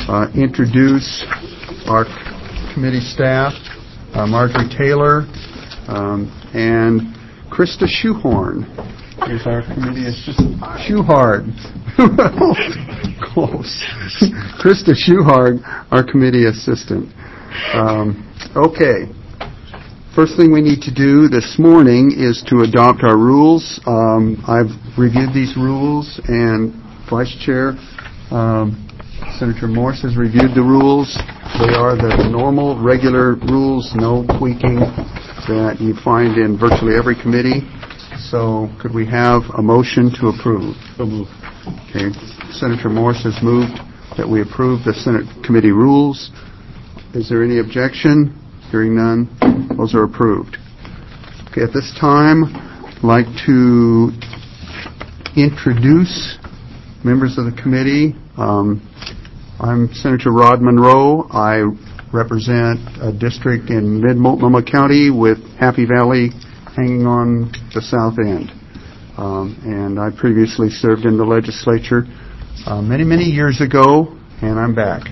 introduce our committee staff, Marjorie Taylor and Krista Shoehorn is our committee assistant. Shoehard. Close. Krista Shoehard, our committee assistant. Okay. First thing we need to do this morning is to adopt our rules. I've reviewed these rules, and Vice Chair Senator Morse has reviewed the rules. They are the normal, regular rules, no tweaking that you find in virtually every committee. So could we have a motion to approve? So moved. Okay. Senator Morse has moved that we approve the Senate committee rules. Is there any objection? Hearing none, those are approved. Okay, at this time, I'd like to introduce members of the committee. I'm Senator Rod Monroe. I represent a district in mid-Multnomah County with Happy Valley hanging on the south end. And I previously served in the legislature many, many years ago, and I'm back.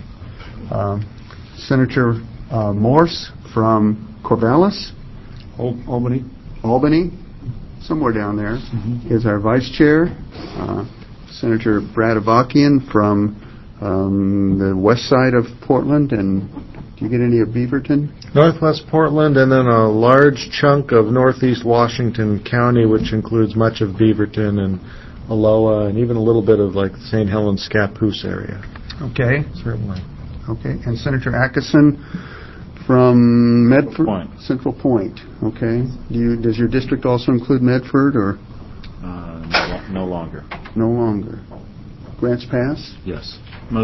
Senator Morse from Corvallis, Albany, somewhere down there, is our vice chair. Senator Brad Avakian from the west side of Portland, and do you get any of Beaverton? Northwest Portland, and then a large chunk of northeast Washington County, which includes much of Beaverton and Aloha, and even a little bit of like St. Helens Scappoose area. Okay. Certainly. Okay. And Senator Atkinson from Medford? Central Point. Okay. Does your district also include Medford, or? No longer. No longer. Grants Pass? Yes.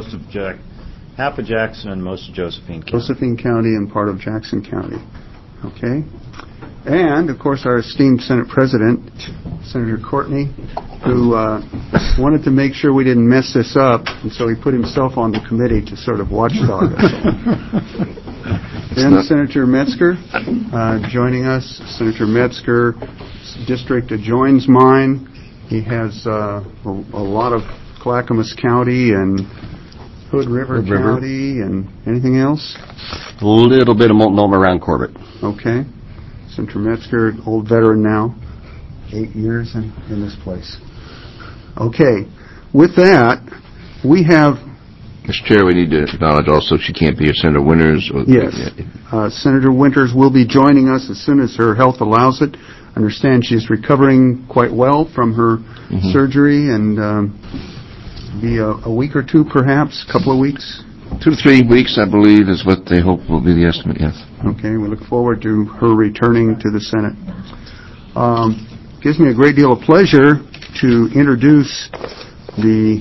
Half of Jackson and most of Josephine County. Josephine County and part of Jackson County. Okay. And, of course, our esteemed Senate President, Senator Courtney, who wanted to make sure we didn't mess this up, and so he put himself on the committee to sort of watchdog us. Then Senator Metzger joining us. Senator Metzger, district adjoins mine. He has a lot of Clackamas County and Hood River County and anything else? A little bit of Multnomah around Corbett. Okay. Senator Metzger, old veteran now, 8 years in this place. Okay. With that, we have... Mr. Chair, we need to acknowledge also she can't be here. Senator Winters. Yes. Senator Winters will be joining us as soon as her health allows it. I understand she's recovering quite well from her surgery, and be a week or two, perhaps, a couple of weeks? 2 to 3 weeks, I believe, is what they hope will be the estimate, yes. Okay, we look forward to her returning to the Senate. Gives me a great deal of pleasure to introduce the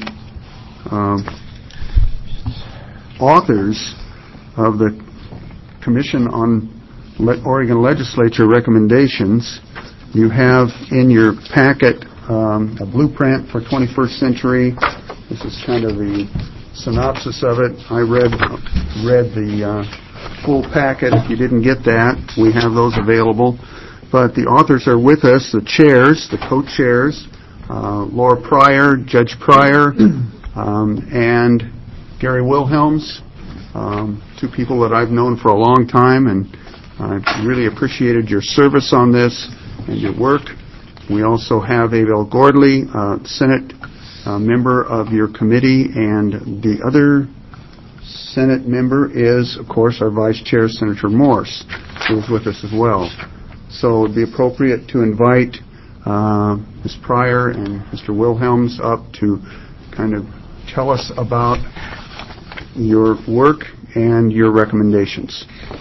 authors of the Commission on Oregon Legislature Recommendations. You have in your packet a blueprint for 21st century. This is kind of the synopsis of it. I read the full packet. If you didn't get that, we have those available. But the authors are with us, the chairs, the co-chairs, Laura Pryor, Judge Pryor, and Gary Wilhelms, 2 people that I've known for a long time, and I've really appreciated your service on this and your work. We also have Abel Gordley, Senate member of your committee, and the other Senate member is, of course, our Vice Chair, Senator Morse, who is with us as well. So it would be appropriate to invite Ms. Pryor and Mr. Wilhelms up to kind of tell us about your work and your recommendations.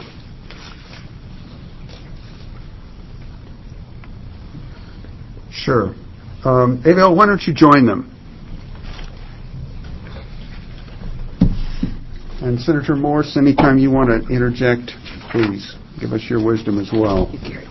Sure. Abel, why don't you join them? And Senator Morse, anytime you want to interject, please give us your wisdom as well.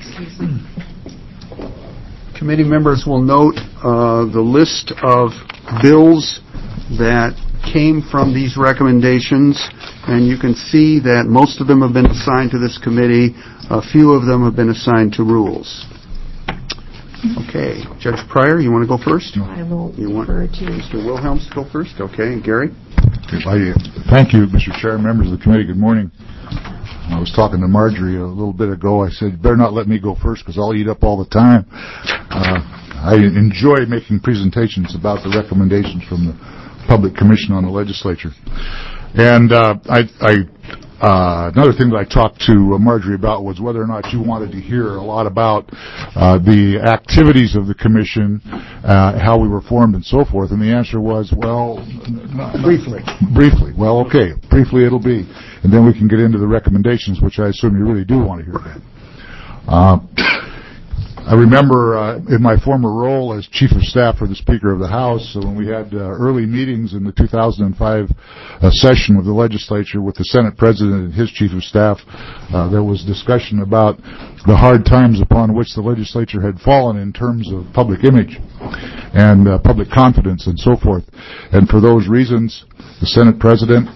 Committee members will note the list of bills that came from these recommendations, and you can see that most of them have been assigned to this committee. A few of them have been assigned to rules. Okay. Judge Pryor, you want to go first? No, I will you want refer to Mr. Wilhelms to go first? Okay. And Gary? Thank you, Mr. Chair, members of the committee. Good morning. I was talking to Marjorie a little bit ago. I said, you better not let me go first because I'll eat up all the time. I enjoy making presentations about the recommendations from the Public Commission on the Legislature. And another thing that I talked to Marjorie about was whether or not you wanted to hear a lot about the activities of the Commission, how we were formed and so forth. And the answer was, well... Briefly. Briefly. Well, okay. Briefly it'll be. And then we can get into the recommendations, which I assume you really do want to hear about. I remember in my former role as Chief of Staff for the Speaker of the House, when we had early meetings in the 2005 session of the Legislature with the Senate President and his Chief of Staff, there was discussion about the hard times upon which the Legislature had fallen in terms of public image and public confidence and so forth. And for those reasons, the Senate President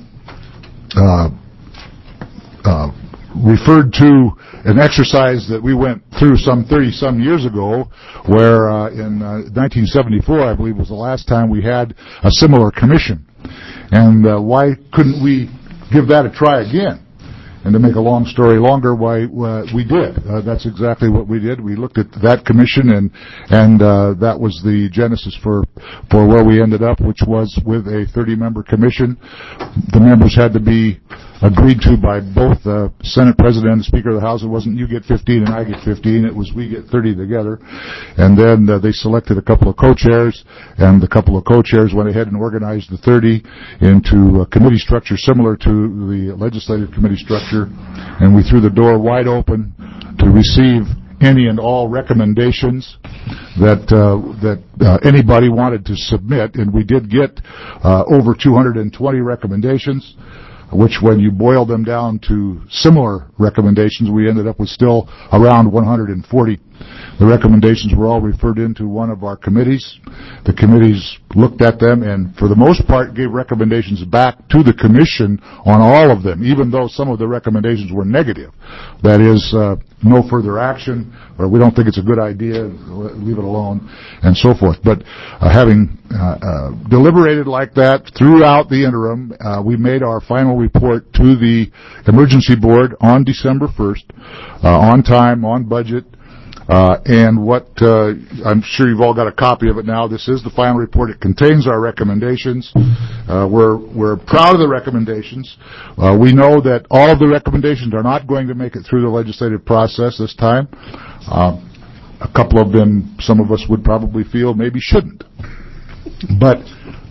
referred to an exercise that we went through some 30-some years ago where in 1974, I believe, was the last time we had a similar commission. And why couldn't we give that a try again? And to make a long story longer, why we did. That's exactly what we did. We looked at that commission, and that was the genesis for where we ended up, which was with a 30-member commission. The members had to be agreed to by both the Senate President and the Speaker of the House. It wasn't you get 15 and I get 15. It was we get 30 together. And then they selected a couple of co-chairs, and the couple of co-chairs went ahead and organized the 30 into a committee structure similar to the legislative committee structure. And we threw the door wide open to receive any and all recommendations that anybody wanted to submit. And we did get over 220 recommendations, which when you boil them down to similar recommendations, we ended up with still around 140. The recommendations were all referred into one of our committees. The committees looked at them and, for the most part, gave recommendations back to the Commission on all of them, even though some of the recommendations were negative. That is, no further action, or we don't think it's a good idea, leave it alone, and so forth. But having deliberated like that throughout the interim, we made our final report to the Emergency Board on December 1st, on time, on budget. And what I'm sure you've all got a copy of it now. This is the final report. It contains our recommendations. We're proud of the recommendations. We know that all of the recommendations are not going to make it through the legislative process this time. A couple of them, some of us would probably feel maybe shouldn't. But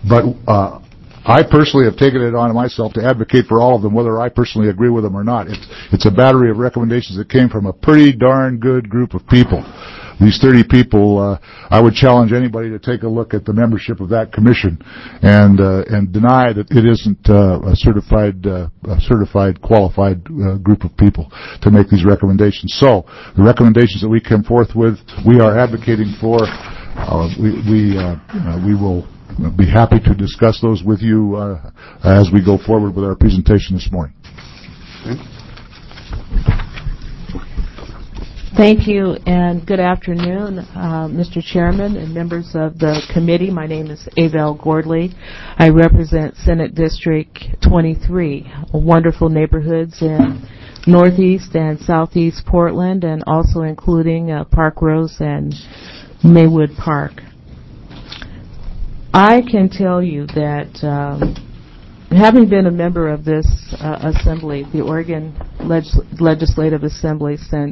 I personally have taken it on myself to advocate for all of them, whether I personally agree with them or not. It's a battery of recommendations that came from a pretty darn good group of people. These 30 people, I would challenge anybody to take a look at the membership of that commission and deny that it isn't a certified, qualified group of people to make these recommendations. So the recommendations that we come forth with, we are advocating for. We will be happy to discuss those with you as we go forward with our presentation this morning. Thank you, and good afternoon, Mr. Chairman and members of the committee. My name is Abel Gordley. I represent Senate District 23, wonderful neighborhoods in northeast and southeast Portland, and also including Park Rose and Maywood Park. I can tell you that having been a member of this assembly, the Oregon Legislative Assembly, since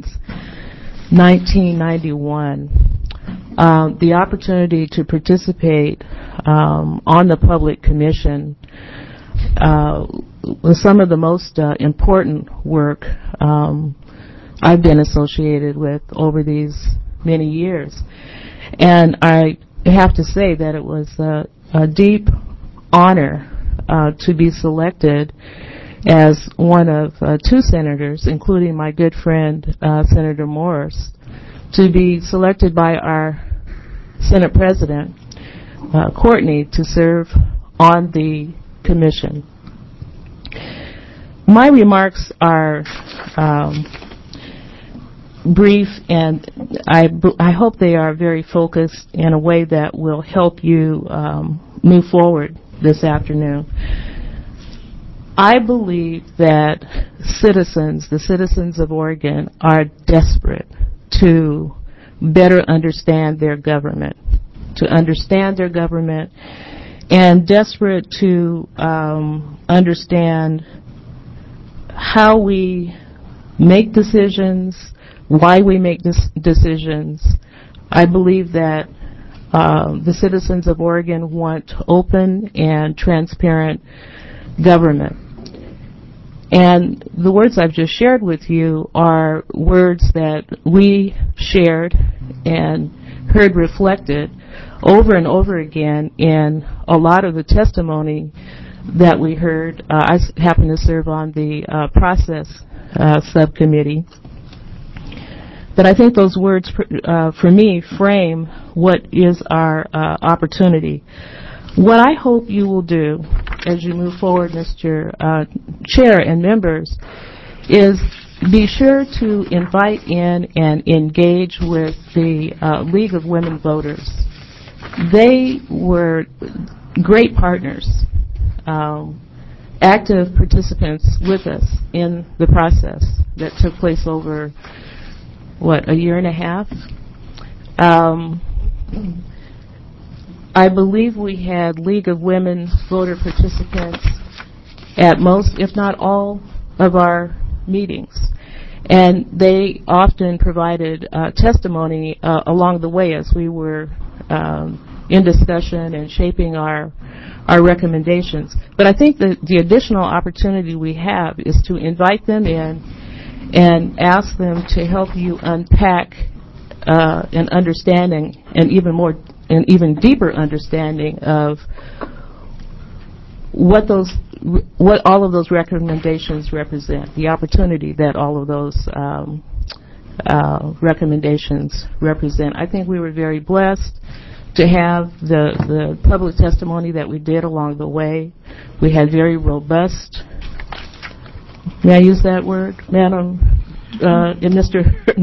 1991, the opportunity to participate on the Public Commission was some of the most important work I've been associated with over these many years. And I have to say that it was a deep honor to be selected as one of two senators, including my good friend Senator Morris, to be selected by our Senate President, Courtney, to serve on the commission. My remarks are brief, and I hope they are very focused in a way that will help you move forward this afternoon. I believe that the citizens of Oregon, are desperate to better understand their government, and desperate to understand how we make decisions, why we make decisions. I believe that the citizens of Oregon want open and transparent government. And the words I've just shared with you are words that we shared and heard reflected over and over again in a lot of the testimony that we heard. I happen to serve on the process subcommittee. But I think those words, for me, frame what is our opportunity. What I hope you will do as you move forward, Mr. Chair and members, is be sure to invite in and engage with the League of Women Voters. They were great partners, active participants with us in the process that took place over, a year and a half? I believe we had League of Women voter participants at most, if not all, of our meetings. And they often provided testimony along the way as we were in discussion and shaping our recommendations. But I think that the additional opportunity we have is to invite them in and ask them to help you unpack an understanding, an even deeper understanding of what all of those recommendations represent, the opportunity that all of those recommendations represent. I think we were very blessed to have the public testimony that we did along the way. We had very robust, may I use that word, Madam? And Mr.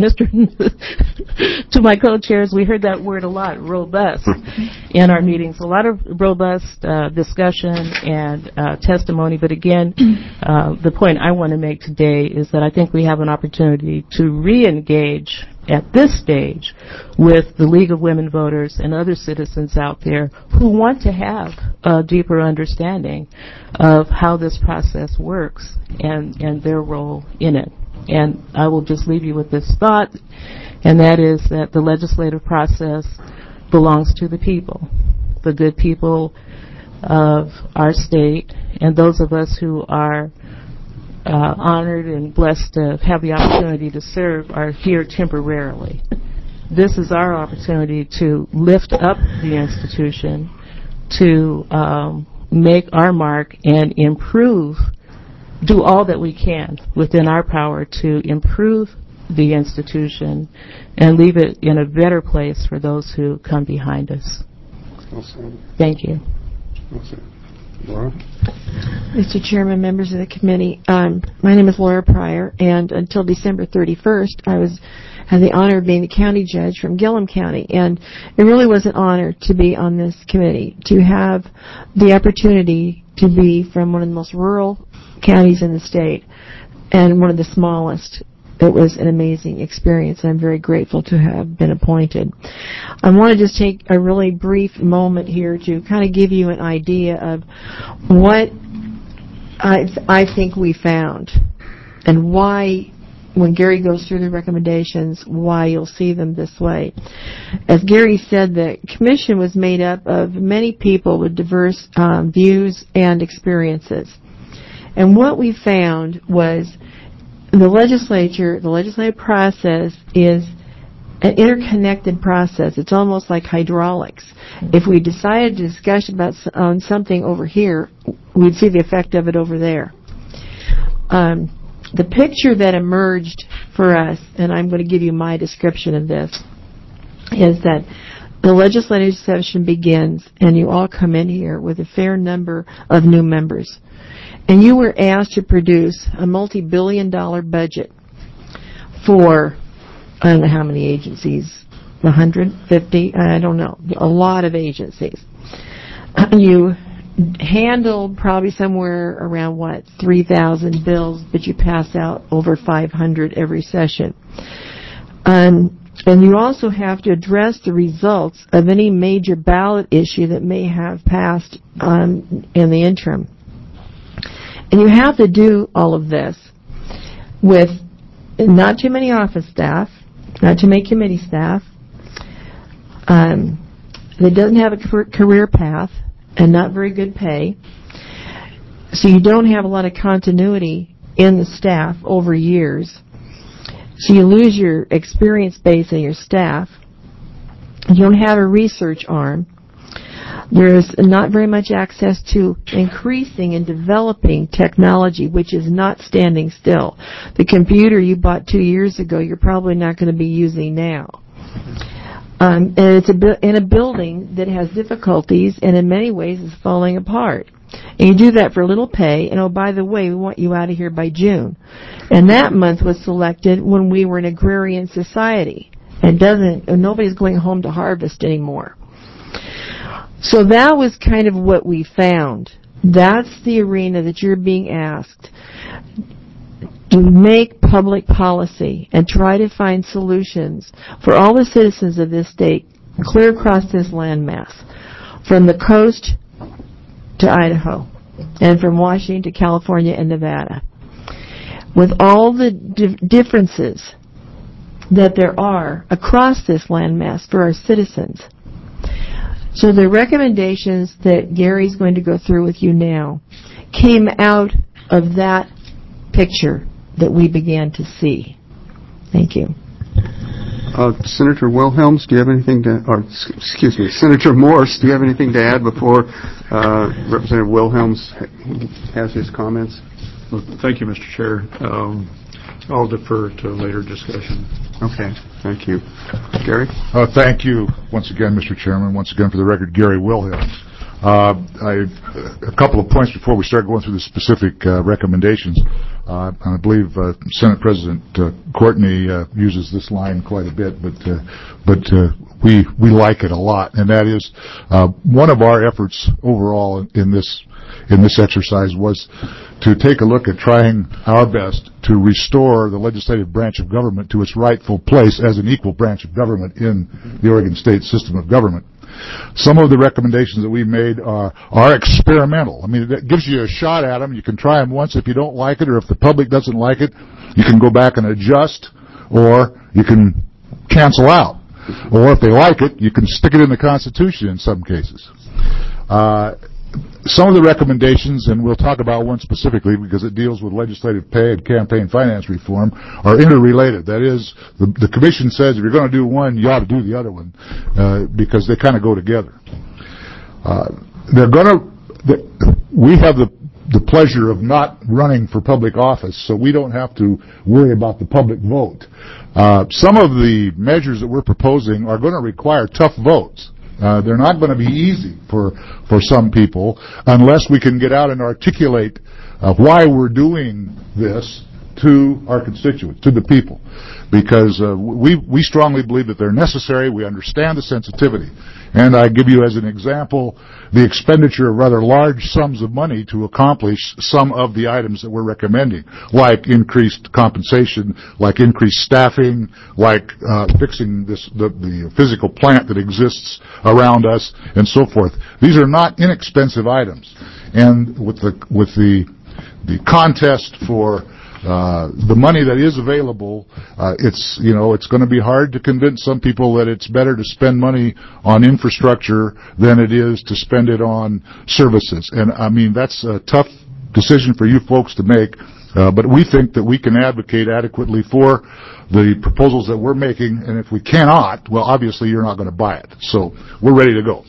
To my co-chairs, we heard that word a lot, robust, in our meetings. A lot of robust discussion and testimony. But again, the point I want to make today is that I think we have an opportunity to re-engage at this stage with the League of Women Voters and other citizens out there who want to have a deeper understanding of how this process works and their role in it. And I will just leave you with this thought, and that is that the legislative process belongs to the people, the good people of our state, and those of us who are honored and blessed to have the opportunity to serve are here temporarily. This is our opportunity to lift up the institution, to make our mark and improve, do all that we can within our power to improve the institution and leave it in a better place for those who come behind us. Thank you. Laura? Mr. Chairman, members of the committee, my name is Laura Pryor, and until December 31st, I had the honor of being the county judge from Gillum County, and it really was an honor to be on this committee, to have the opportunity to be from one of the most rural counties in the state and one of the smallest. It was an amazing experience, and I'm very grateful to have been appointed. I want to just take a really brief moment here to kind of give you an idea of what I think we found and why, when Gary goes through the recommendations, why you'll see them this way. As Gary said, the commission was made up of many people with diverse views and experiences. And what we found was the legislative process is an interconnected process. It's almost like hydraulics. If we decided to discuss about something over here, we'd see the effect of it over there. The picture that emerged for us, and I'm going to give you my description of this, is that the legislative session begins and you all come in here with a fair number of new members. And you were asked to produce a multi-billion-dollar budget for, I don't know how many agencies, 150, I don't know, a lot of agencies. You handle probably somewhere around 3,000 bills, but you pass out over 500 every session. And you also have to address the results of any major ballot issue that may have passed in the interim. And you have to do all of this with not too many office staff, not too many committee staff, that doesn't have a career path, and not very good pay. So you don't have a lot of continuity in the staff over years. So you lose your experience base in your staff. You don't have a research arm. There's not very much access to increasing and developing technology, which is not standing still. The computer you bought 2 years ago, you're probably not going to be using now. And it's in a building that has difficulties and in many ways is falling apart. And you do that for little pay, and oh, by the way, we want you out of here by June. And that month was selected when we were an agrarian society. And nobody's going home to harvest anymore. So that was kind of what we found. That's the arena that you're being asked to make public policy and try to find solutions for all the citizens of this state clear across this landmass, from the coast to Idaho and from Washington to California and Nevada, with all the differences that there are across this landmass for our citizens. So the recommendations that Gary's going to go through with you now came out of that picture that we began to see. Thank you. Senator Wilhelms, do you have anything to, or excuse me, Senator Morse, do you have anything to add before Representative Wilhelms has his comments? Well, thank you, Mr. Chair. I'll defer to later discussion. Okay, thank you. Gary? Thank you once again, Mr. Chairman. Once again, for the record, Gary Wilhelms. A couple of points before we start going through the specific recommendations. I believe Senate President Courtney uses this line quite a bit, but we like it a lot, and that is one of our efforts overall in this exercise was to take a look at trying our best to restore the legislative branch of government to its rightful place as an equal branch of government in the Oregon State system of government. Some of the recommendations that we made are experimental. I mean, it gives you a shot at them. You can try them once. If you don't like it, or if the public doesn't like it, you can go back and adjust, or you can cancel out. Or if they like it, you can stick it in the Constitution in some cases. Some of the recommendations, and we'll talk about one specifically because it deals with legislative pay and campaign finance reform, are interrelated. That is, the Commission says if you're going to do one, you ought to do the other one because they kind of go together. We have the pleasure of not running for public office, so we don't have to worry about the public vote. Some of the measures that we're proposing are going to require tough votes. They're not going to be easy for some people unless we can get out and articulate why we're doing this to our constituents, to the people. Because we strongly believe that they're necessary. We understand the sensitivity. And I give you as an example the expenditure of rather large sums of money to accomplish some of the items that we're recommending, like increased compensation, like increased staffing, like fixing the physical plant that exists around us, and so forth. These are not inexpensive items. And with the contest for the money that is available, it's going to be hard to convince some people that it's better to spend money on infrastructure than it is to spend it on services. And I mean, that's a tough decision for you folks to make, but we think that we can advocate adequately for the proposals that we're making, and if we cannot, well, obviously you're not going to buy it. So we're ready to go.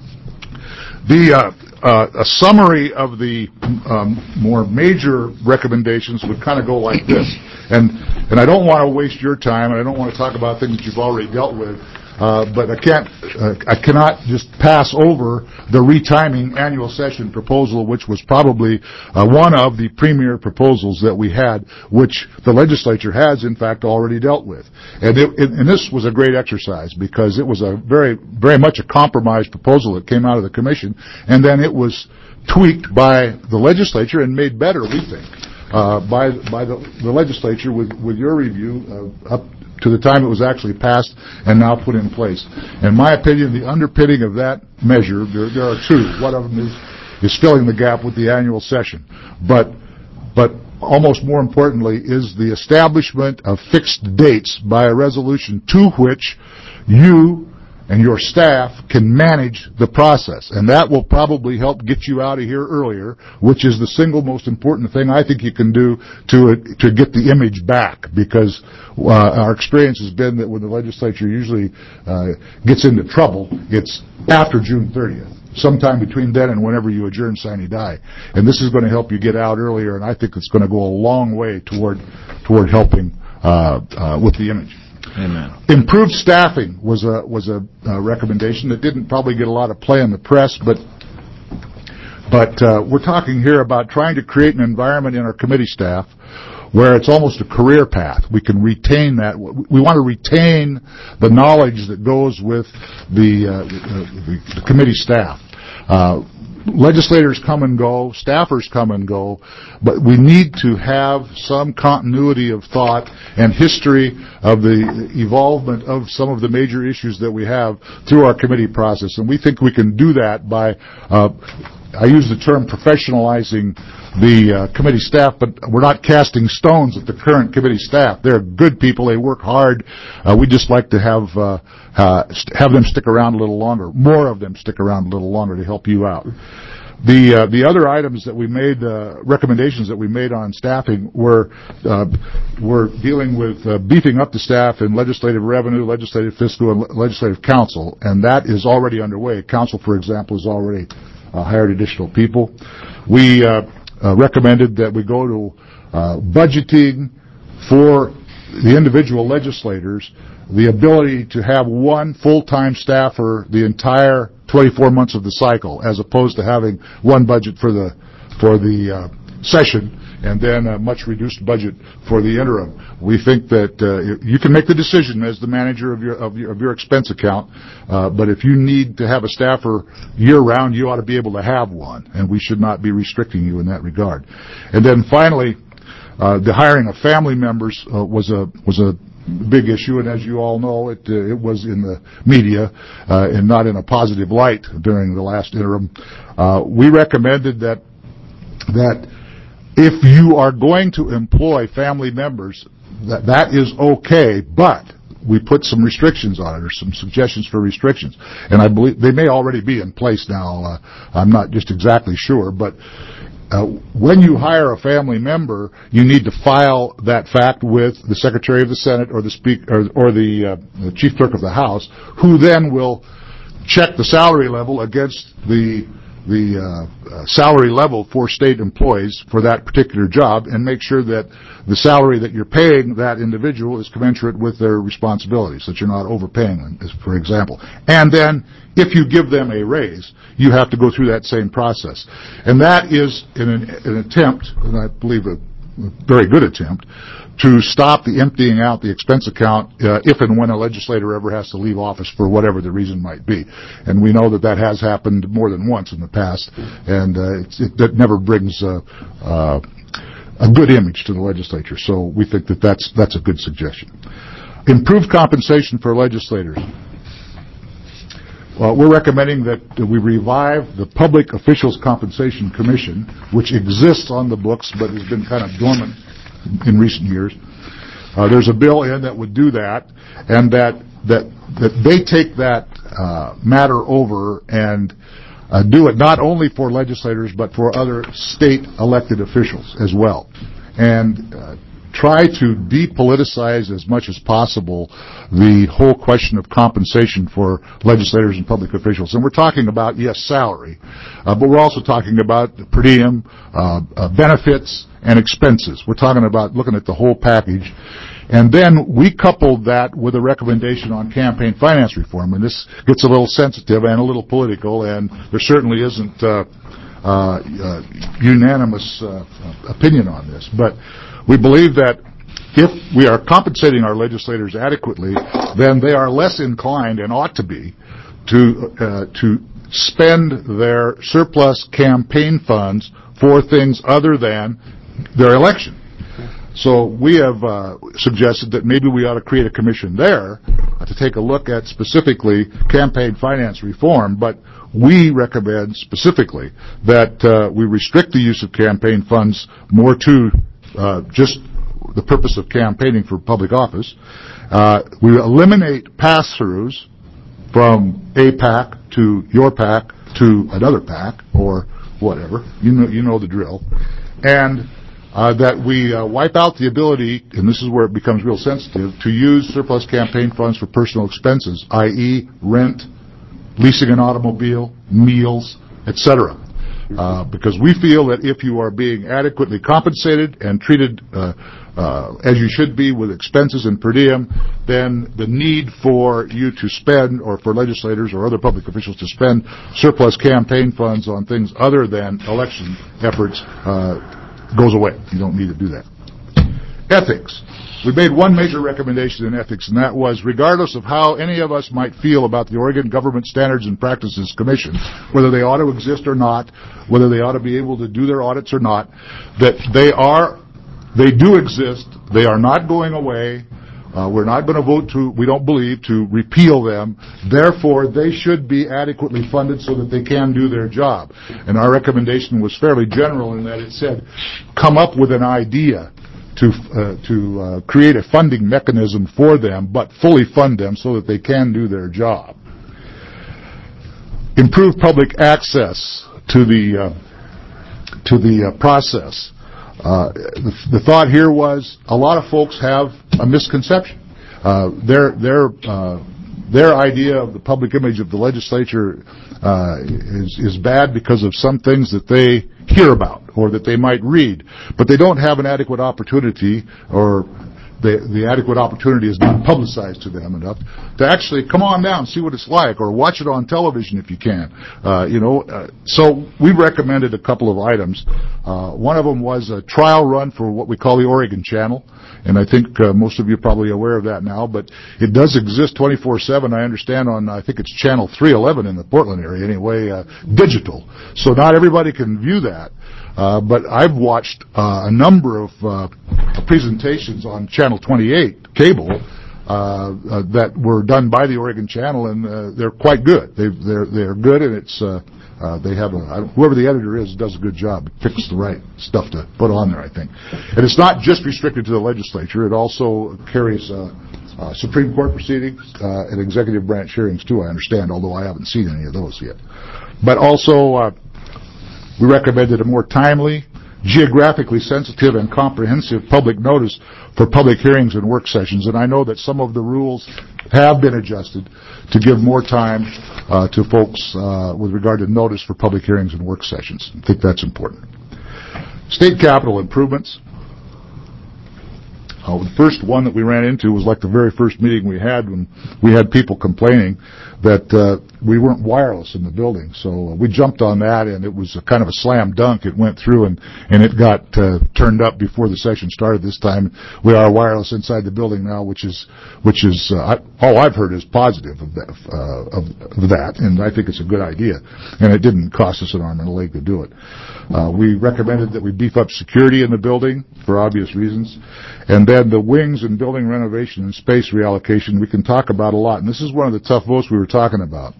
A summary of the more major recommendations would kind of go like this. And I don't want to waste your time, and I don't want to talk about things that you've already dealt with. but I cannot just pass over the retiming annual session proposal, which was probably one of the premier proposals that we had, which the legislature has, in fact, already dealt with. And this was a great exercise because it was a very, very much a compromise proposal that came out of the commission, and then it was tweaked by the legislature and made better, we think, by the legislature with your review up to the time it was actually passed and now put in place. In my opinion, the underpinning of that measure, there are two. One of them is filling the gap with the annual session. But almost more importantly is the establishment of fixed dates by a resolution to which you and your staff can manage the process. And that will probably help get you out of here earlier, which is the single most important thing I think you can do to get the image back, because our experience has been that when the legislature usually gets into trouble, it's after June 30th. Sometime between then and whenever you adjourn sine die. And this is going to help you get out earlier, and I think it's going to go a long way toward helping with the image. Amen. Improved staffing was a recommendation that didn't probably get a lot of play in the press, but we're talking here about trying to create an environment in our committee staff where it's almost a career path. We can retain that. We want to retain the knowledge that goes with the committee staff. Legislators come and go, staffers come and go, but we need to have some continuity of thought and history of the evolvement of some of the major issues that we have through our committee process. And we think we can do that by, I use the term professionalizing the committee staff, but we're not casting stones at the current committee staff. They're good people. They work hard. We just like to have them stick around a little longer, more of them stick around a little longer to help you out. The other items that we made, recommendations that we made on staffing were dealing with beefing up the staff in legislative revenue, legislative fiscal, and legislative counsel, and that is already underway. Counsel, for example, has already hired additional people. We recommended that we go to budgeting for the individual legislators, the ability to have one full-time staffer the entire 24 months of the cycle, as opposed to having one budget for the session and then a much reduced budget for the interim. We think that you can make the decision as the manager of your expense account, but if you need to have a staffer year-round, you ought to be able to have one, and we should not be restricting you in that regard. And then finally, the hiring of family members was a big issue, and as you all know, it was in the media and not in a positive light during the last interim. We recommended that if you are going to employ family members, that is okay, but we put some restrictions on it, or some suggestions for restrictions. And I believe they may already be in place now. I'm not just exactly sure, but when you hire a family member, you need to file that fact with the Secretary of the Senate or the Speaker or the Chief Clerk of the House, who then will check the salary level against the salary level for state employees for that particular job, and make sure that the salary that you're paying that individual is commensurate with their responsibilities, that you're not overpaying them, for example. And then, if you give them a raise, you have to go through that same process. And that is an attempt, and I believe a very good attempt, to stop the emptying out the expense account if and when a legislator ever has to leave office for whatever the reason might be. And we know that has happened more than once in the past, and that never brings a good image to the legislature. So we think that that's a good suggestion. Improved compensation for legislators. Well, we're recommending that we revive the Public Officials Compensation Commission, which exists on the books but has been kind of dormant in recent years. There's a bill in that would do that, and that they take that matter over and do it not only for legislators but for other state elected officials as well, and try to depoliticize as much as possible the whole question of compensation for legislators and public officials. And we're talking about, yes, salary, but we're also talking about per diem, benefits, and expenses. We're talking about looking at the whole package. And then we coupled that with a recommendation on campaign finance reform. And this gets a little sensitive and a little political, and there certainly isn't unanimous opinion on this. But we believe that if we are compensating our legislators adequately, then they are less inclined, and ought to be, to spend their surplus campaign funds for things other than their election. So we have suggested that maybe we ought to create a commission there to take a look at specifically campaign finance reform, but we recommend specifically that we restrict the use of campaign funds more to just the purpose of campaigning for public office. We eliminate pass-throughs from a PAC to your PAC to another PAC or whatever. You know the drill. And that we wipe out the ability, and this is where it becomes real sensitive, to use surplus campaign funds for personal expenses, i.e. rent, leasing an automobile, meals, etc. Because we feel that if you are being adequately compensated and treated as you should be with expenses and per diem, then the need for you to spend, or for legislators or other public officials to spend surplus campaign funds on things other than election efforts goes away. You don't need to do that. Ethics. We made one major recommendation in ethics, and that was, regardless of how any of us might feel about the Oregon Government Standards and Practices Commission, whether they ought to exist or not, whether they ought to be able to do their audits or not, that they do exist. They are not going away. We're not going to vote we don't believe, to repeal them. Therefore, they should be adequately funded so that they can do their job. And our recommendation was fairly general in that it said, come up with an idea to create a funding mechanism for them, but fully fund them so that they can do their job. Improve public access to the process. The thought here was, a lot of folks have a misconception. Their idea of the public image of the legislature is bad because of some things that they hear about or that they might read, but they don't have an adequate opportunity, or the adequate opportunity is not publicized to them enough to actually come on down and see what it's like, or watch it on television if you can. So we recommended a couple of items. One of them was a trial run for what we call the Oregon Channel, and I think most of you are probably aware of that now, but it does exist 24/7, I understand, on, I think it's Channel 311 in the Portland area anyway, digital. So not everybody can view that. But I've watched a number of presentations on Channel 28 cable that were done by the Oregon Channel, and they're quite good. They're good, and it's they have whoever the editor is does a good job. Picks the right stuff to put on there, I think. And it's not just restricted to the legislature. It also carries Supreme Court proceedings and executive branch hearings too, I understand, although I haven't seen any of those yet. But also we recommended a more timely, geographically sensitive, and comprehensive public notice for public hearings and work sessions. And I know that some of the rules have been adjusted to give more time to folks with regard to notice for public hearings and work sessions. I think that's important. State capital improvements. The first one that we ran into was like the very first meeting we had, when we had people complaining that we weren't wireless in the building. So we jumped on that, and it was a kind of a slam dunk. It went through, and it got turned up before the session started this time. We are wireless inside the building now, which is all I've heard is positive of that, and I think it's a good idea. And it didn't cost us an arm and a leg to do it. We recommended that we beef up security in the building for obvious reasons. And then the wings and building renovation and space reallocation we can talk about a lot. And this is one of the tough votes we were talking about.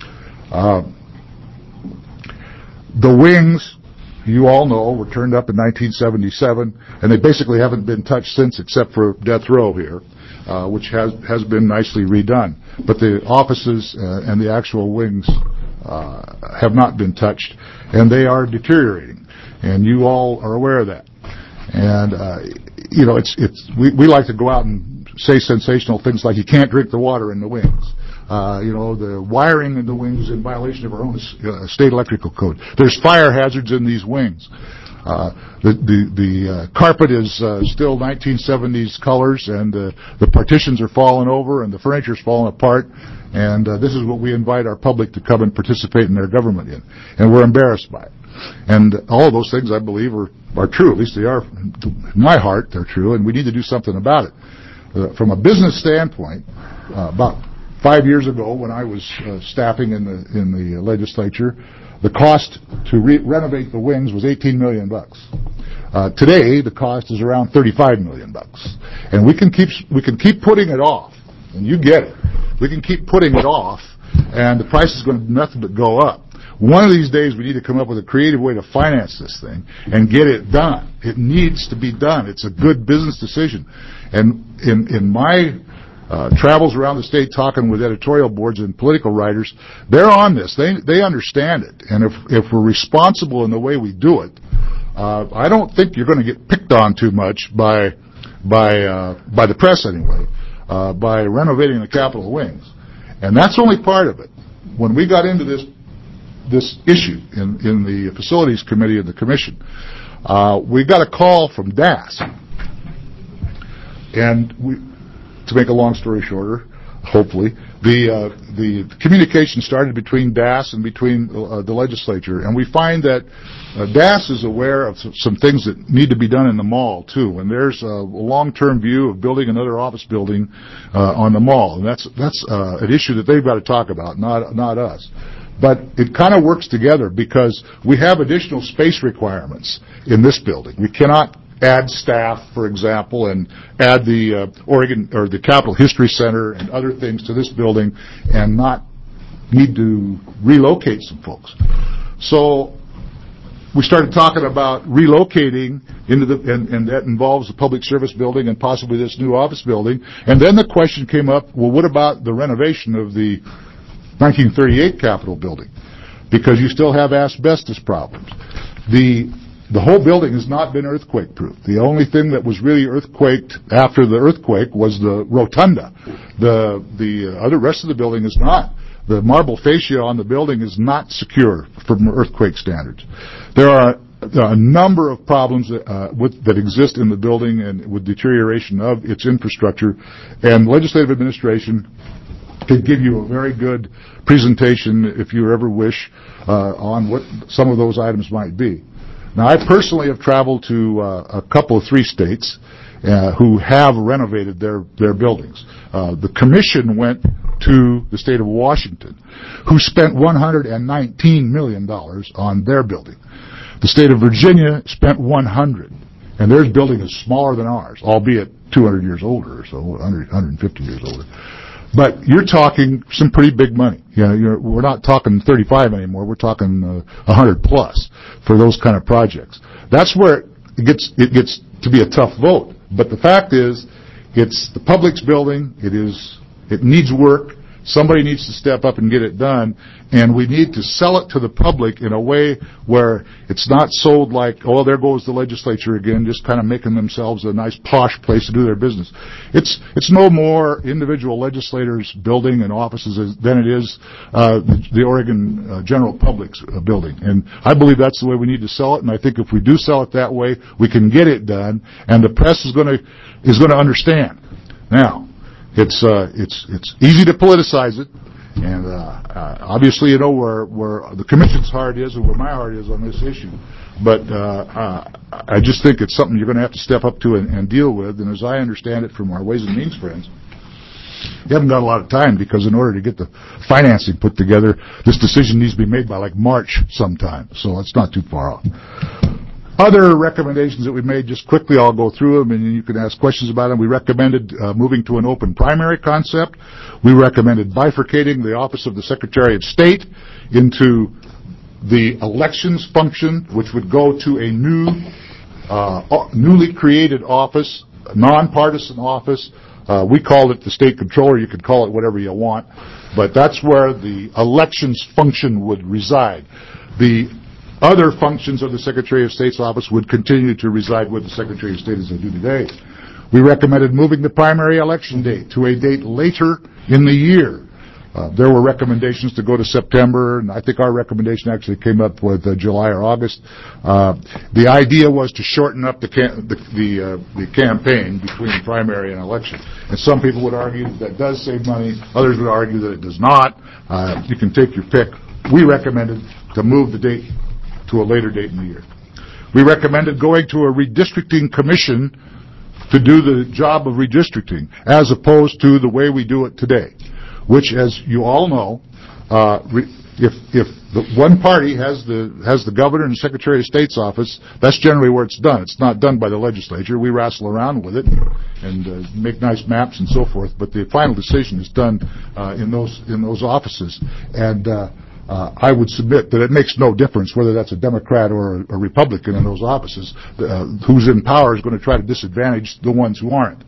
The wings, you all know, were turned up in 1977, and they basically haven't been touched since, except for death row here, which has been nicely redone. But the offices and the actual wings have not been touched, and they are deteriorating. And you all are aware of that. And we like to go out and say sensational things like you can't drink the water in the wings. The wiring in the wings is in violation of our own state electrical code. There's fire hazards in these wings. The carpet is still 1970s colors, and the partitions are falling over, and the furniture's falling apart. And this is what we invite our public to come and participate in their government in, and we're embarrassed by it. And all of those things, I believe, are true. At least they are, in my heart, they're true, and we need to do something about it. From a business standpoint, about 5 years ago, when I was staffing in the legislature, the cost to renovate the wings was $18 million. Today, the cost is around $35 million, and we can keep putting it off. And you get it. We can keep putting it off, and the price is going to do nothing but go up. One of these days, we need to come up with a creative way to finance this thing and get it done. It needs to be done. It's a good business decision. And in my travels around the state talking with editorial boards and political writers, they're on this. They understand it. And if we're responsible in the way we do it, I don't think you're going to get picked on too much by the press anyway, by renovating the Capitol wings. And that's only part of it. When we got into this issue in the Facilities Committee of the Commission, we got a call from DAS. And to make a long story shorter, hopefully, the communication started between DAS and between the legislature, and we find that DAS is aware of some things that need to be done in the mall too. And there's a long-term view of building another office building on the mall, and that's an issue that they've got to talk about, not us. But it kind of works together because we have additional space requirements in this building. We cannot add staff, for example, and add the Oregon or the Capitol History Center and other things to this building and not need to relocate some folks. So we started talking about relocating into and that involves the public service building and possibly this new office building. And then the question came up, well, what about the renovation of the 1938 Capitol building? Because you still have asbestos problems. The whole building has not been earthquake-proof. The only thing that was really earthquaked after the earthquake was the rotunda. The other rest of the building is not. The marble fascia on the building is not secure from earthquake standards. There are a number of problems that exist in the building and with deterioration of its infrastructure, and legislative administration could give you a very good presentation, if you ever wish, on what some of those items might be. Now, I personally have traveled to a couple of 3 states who have renovated their buildings. The commission went to the state of Washington, who spent $119 million on their building. The state of Virginia spent $100, and their building is smaller than ours, albeit 200 years older or so, 150 years older. But you're talking some pretty big money. We're not talking 35 anymore. We're talking 100 plus for those kind of projects. That's where it gets to be a tough vote. But the fact is, it's the public's building. It needs work. Somebody needs to step up and get it done, and we need to sell it to the public in a way where it's not sold like, oh, there goes the legislature again, just kind of making themselves a nice posh place to do their business. It's no more individual legislators' building and offices than it is the Oregon general public's building. And I believe that's the way we need to sell it, and I think if we do sell it that way, we can get it done, and the press is going to understand. Now, it's easy to politicize it, and obviously you know where the commission's heart is and where my heart is on this issue. But I just think it's something you're going to have to step up to and deal with. And as I understand it from our Ways and Means friends, you haven't got a lot of time, because in order to get the financing put together, this decision needs to be made by like March sometime. So it's not too far off. Other recommendations that we made, just quickly, I'll go through them and you can ask questions about them. We recommended moving to an open primary concept. We recommended bifurcating the Office of the Secretary of State into the elections function, which would go to a newly created office, a nonpartisan office. We called it the State Controller. You could call it whatever you want, but that's where the elections function would reside. The other functions of the Secretary of State's office would continue to reside with the Secretary of State as they do today. We recommended moving the primary election date to a date later in the year. There were recommendations to go to September, and I think our recommendation actually came up with July or August. The idea was to shorten up the campaign between primary and election. And some people would argue that does save money. Others would argue that it does not. You can take your pick. We recommended to move the date to a later date in the year. We recommended going to a redistricting commission to do the job of redistricting, as opposed to the way we do it today, which, as you all know, if the one party has the governor and secretary of state's office, that's generally where it's done. It's not done by the legislature. We wrestle around with it and make nice maps and so forth, but the final decision is done in those offices. And I would submit that it makes no difference whether that's a Democrat or a Republican in those offices. Who's in power is going to try to disadvantage the ones who aren't.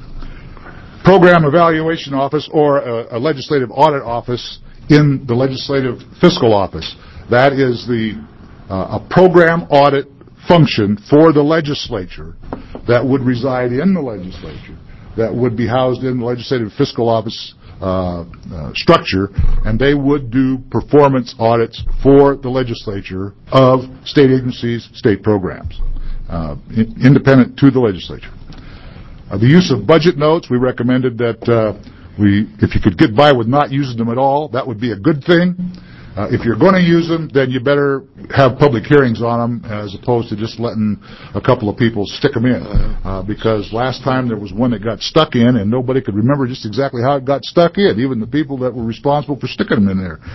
Program Evaluation Office or a Legislative Audit Office in the Legislative Fiscal Office. That is a program audit function for the legislature that would reside in the legislature, that would be housed in the Legislative Fiscal Office structure, and they would do performance audits for the legislature of state agencies, state programs, independent to the legislature. The use of budget notes, we recommended that if you could get by with not using them at all, that would be a good thing. If you're going to use them, then you better have public hearings on them as opposed to just letting a couple of people stick them in. Because last time there was one that got stuck in and nobody could remember just exactly how it got stuck in, even the people that were responsible for sticking them in there.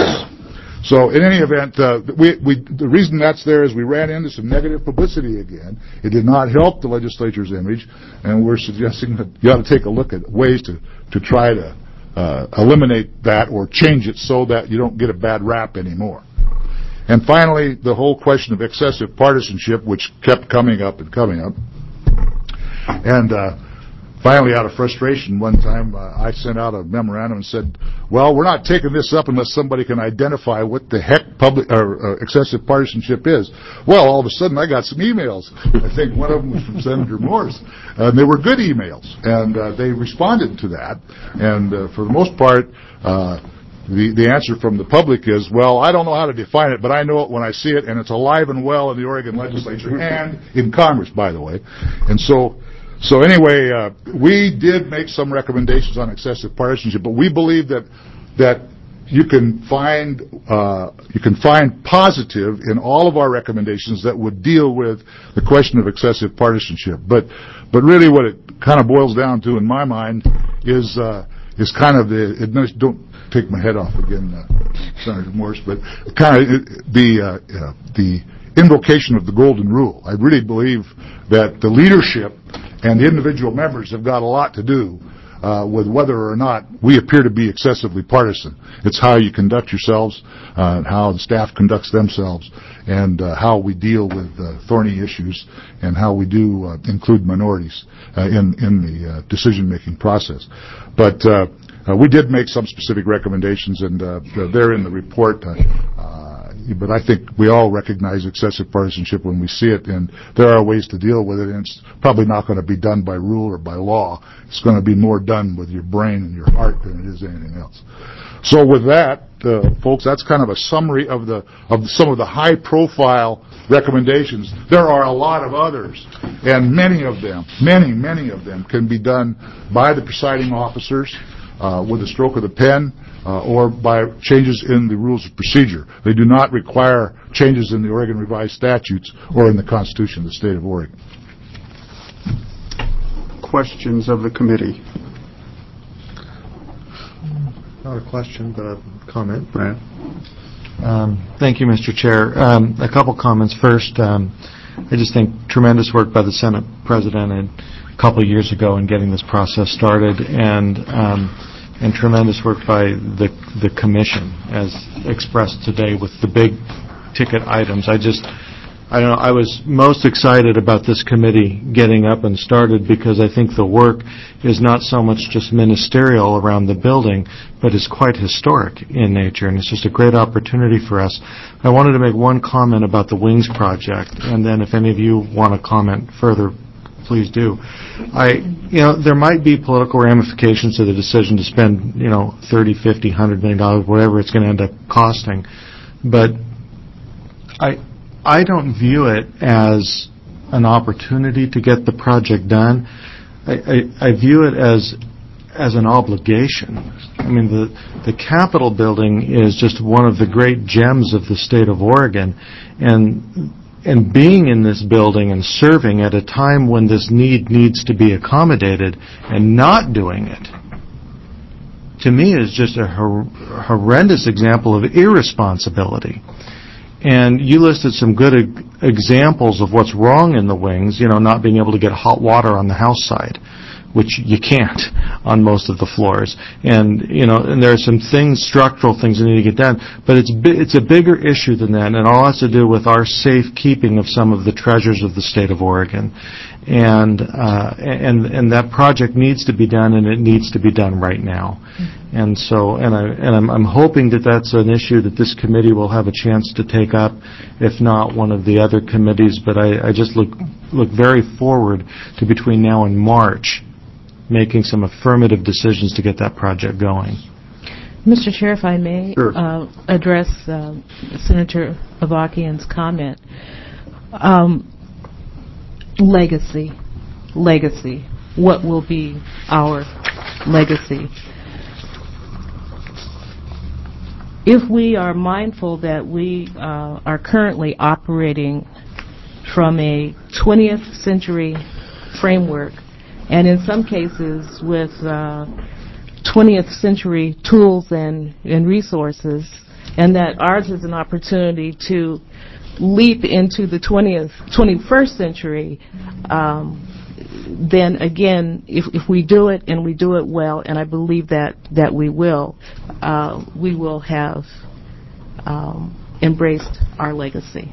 So in any event, the reason that's there is we ran into some negative publicity again. It did not help the legislature's image, and we're suggesting that you ought to take a look at ways to try to eliminate that or change it so that you don't get a bad rap anymore. And finally, the whole question of excessive partisanship, which kept coming up and coming up. And finally, out of frustration, one time I sent out a memorandum and said, well, we're not taking this up unless somebody can identify what the heck excessive partisanship is. Well, all of a sudden I got some emails. I think one of them was from Senator Morse. And they were good emails. And they responded to that. And for the most part, the answer from the public is, well, I don't know how to define it, but I know it when I see it, and it's alive and well in the Oregon legislature and in Congress, by the way. And so anyway, we did make some recommendations on excessive partisanship, but we believe that you can find positive in all of our recommendations that would deal with the question of excessive partisanship. But really, what it kind of boils down to, in my mind, is kind of don't take my head off again, Senator Morse, but kind of the invocation of the golden rule. I really believe that the leadership and the individual members have got a lot to do with whether or not we appear to be excessively partisan. It's how you conduct yourselves, how the staff conducts themselves, and how we deal with thorny issues, and how we do include minorities in the decision-making process. But we did make some specific recommendations, and they're in the report. But I think we all recognize excessive partisanship when we see it, and there are ways to deal with it, and it's probably not going to be done by rule or by law. It's going to be more done with your brain and your heart than it is anything else. So with that, folks, that's kind of a summary of some of the high-profile recommendations. There are a lot of others, and many of them can be done by the presiding officers with a stroke of the pen, or by changes in the rules of procedure. They do not require changes in the Oregon Revised Statutes or in the Constitution of the State of Oregon. Questions of the committee? Not a question, but a comment. Brad? Thank you, Mr. Chair. A couple comments. First, I just think tremendous work by the Senate President a couple of years ago in getting this process started, and tremendous work by the Commission as expressed today with the big ticket items. I don't know, I was most excited about this committee getting up and started because I think the work is not so much just ministerial around the building, but is quite historic in nature, and it's just a great opportunity for us. I wanted to make one comment about the Wings project, and then if any of you want to comment further, please do. There might be political ramifications to the decision to spend, $30, $50, $100 million, whatever it's going to end up costing. But I don't view it as an opportunity to get the project done. I view it as an obligation. I mean, the Capitol building is just one of the great gems of the state of Oregon, and being in this building and serving at a time when this need needs to be accommodated and not doing it, to me is just a horrendous example of irresponsibility. And you listed some good examples of what's wrong in the wings, not being able to get hot water on the house side, which you can't on most of the floors. And, and there are some structural things that need to get done. But it's a bigger issue than that, and it all has to do with our safekeeping of some of the treasures of the state of Oregon. And that project needs to be done, and it needs to be done right now. And so, I'm hoping that that's an issue that this committee will have a chance to take up, if not one of the other committees. But I just look very forward to between now and March making some affirmative decisions to get that project going. Mr. Chair, if I may Sure. Address Senator Avakian's comment. Legacy. What will be our legacy? If we are mindful that we are currently operating from a 20th century framework, and in some cases with 20th century tools and resources, and that ours is an opportunity to leap into the 21st century, then again, if we do it and we do it well, and I believe that we will have embraced our legacy.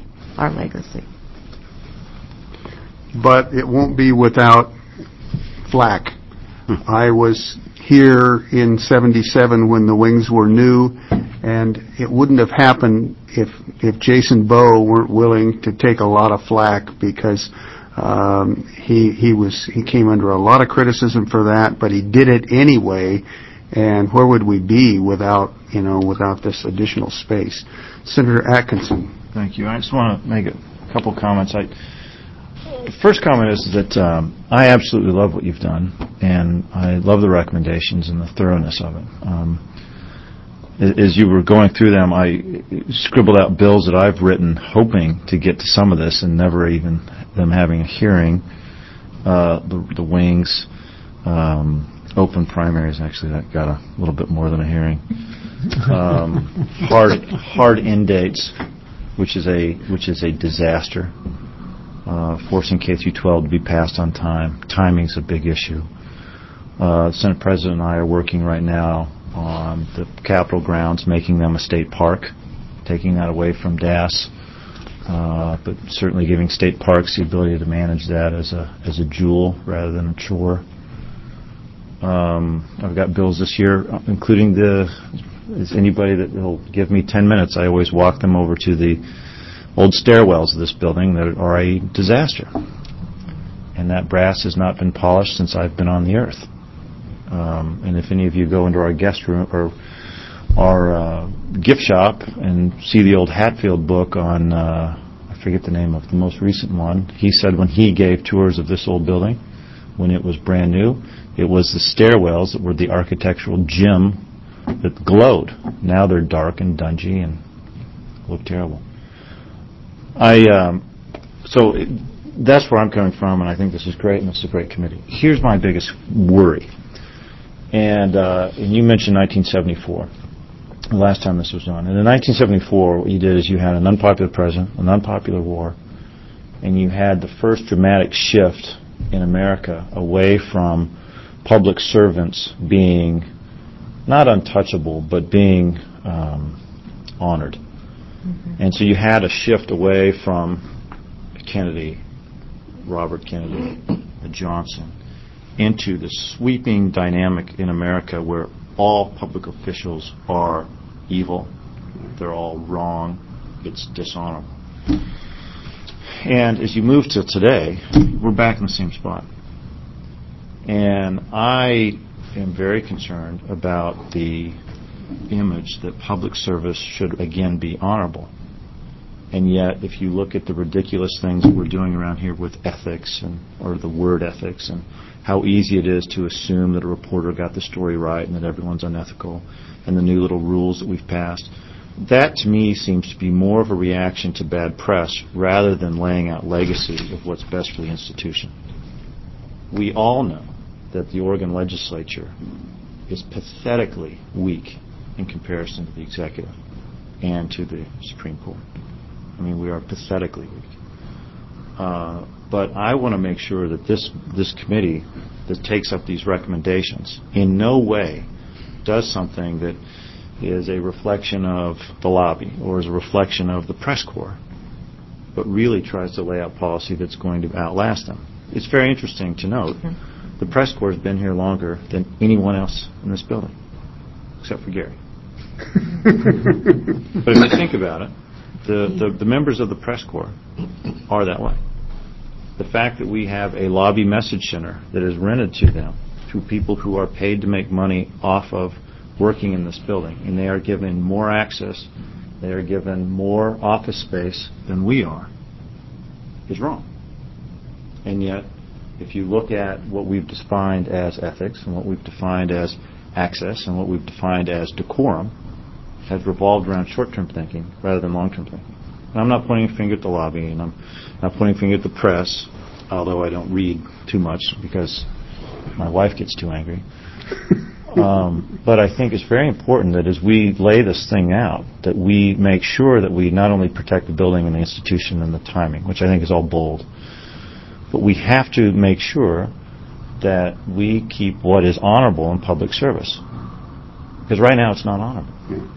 But it won't be without flack. I was here in '77 when the wings were new, and it wouldn't have happened if Jason Bowe weren't willing to take a lot of flack, because he came under a lot of criticism for that, but he did it anyway. And where would we be without this additional space? Senator Atkinson. Thank you. I just want to make a couple comments. First comment is that I absolutely love what you've done, and I love the recommendations and the thoroughness of it. As you were going through them, I scribbled out bills that I've written hoping to get to some of this and never even them having a hearing. The wings, open primaries, actually that got a little bit more than a hearing. Hard end dates, which is a disaster. Forcing K through 12 to be passed on time. Timing's a big issue. Senate President and I are working right now on the Capitol grounds, making them a state park, taking that away from DAS, but certainly giving state parks the ability to manage that as a jewel rather than a chore. I've got bills this year, including is anybody that will give me 10 minutes, I always walk them over to the old stairwells of this building that are a disaster. And that brass has not been polished since I've been on the earth. And if any of you go into our guest room or our gift shop and see the old Hatfield book on, I forget the name of the most recent one, he said when he gave tours of this old building, when it was brand new, it was the stairwells that were the architectural gem that glowed. Now they're dark and dungy and look terrible. So that's where I'm coming from, and I think this is great, and this is a great committee. Here's my biggest worry, and you mentioned 1974, the last time this was done. And in 1974, what you did is you had an unpopular president, an unpopular war, and you had the first dramatic shift in America away from public servants being not untouchable, but being honored. And so you had a shift away from Kennedy, Robert Kennedy, Johnson, into the sweeping dynamic in America where all public officials are evil, they're all wrong, it's dishonorable. And as you move to today, we're back in the same spot. And I am very concerned about the image that public service should again be honorable. And yet, if you look at the ridiculous things that we're doing around here with ethics, or the word ethics, and how easy it is to assume that a reporter got the story right and that everyone's unethical, and the new little rules that we've passed, that to me seems to be more of a reaction to bad press rather than laying out legacy of what's best for the institution. We all know that the Oregon legislature is pathetically weak in comparison to the executive and to the Supreme Court. I mean, we are pathetically weak. But I want to make sure that this committee that takes up these recommendations in no way does something that is a reflection of the lobby or is a reflection of the press corps, but really tries to lay out policy that's going to outlast them. It's very interesting to note the press corps has been here longer than anyone else in this building, except for Gary. But if you think about it, the members of the press corps are that way. The fact that we have a lobby message center that is rented to them through people who are paid to make money off of working in this building, and they are given more access, they are given more office space than we are, is wrong. And yet, if you look at what we've defined as ethics and what we've defined as access and what we've defined as decorum, has revolved around short-term thinking rather than long-term thinking. And I'm not pointing a finger at the lobby, and I'm not pointing a finger at the press, although I don't read too much because my wife gets too angry. But I think it's very important that as we lay this thing out, that we make sure that we not only protect the building and the institution and the timing, which I think is all bold, but we have to make sure that we keep what is honorable in public service. Because right now it's not honorable.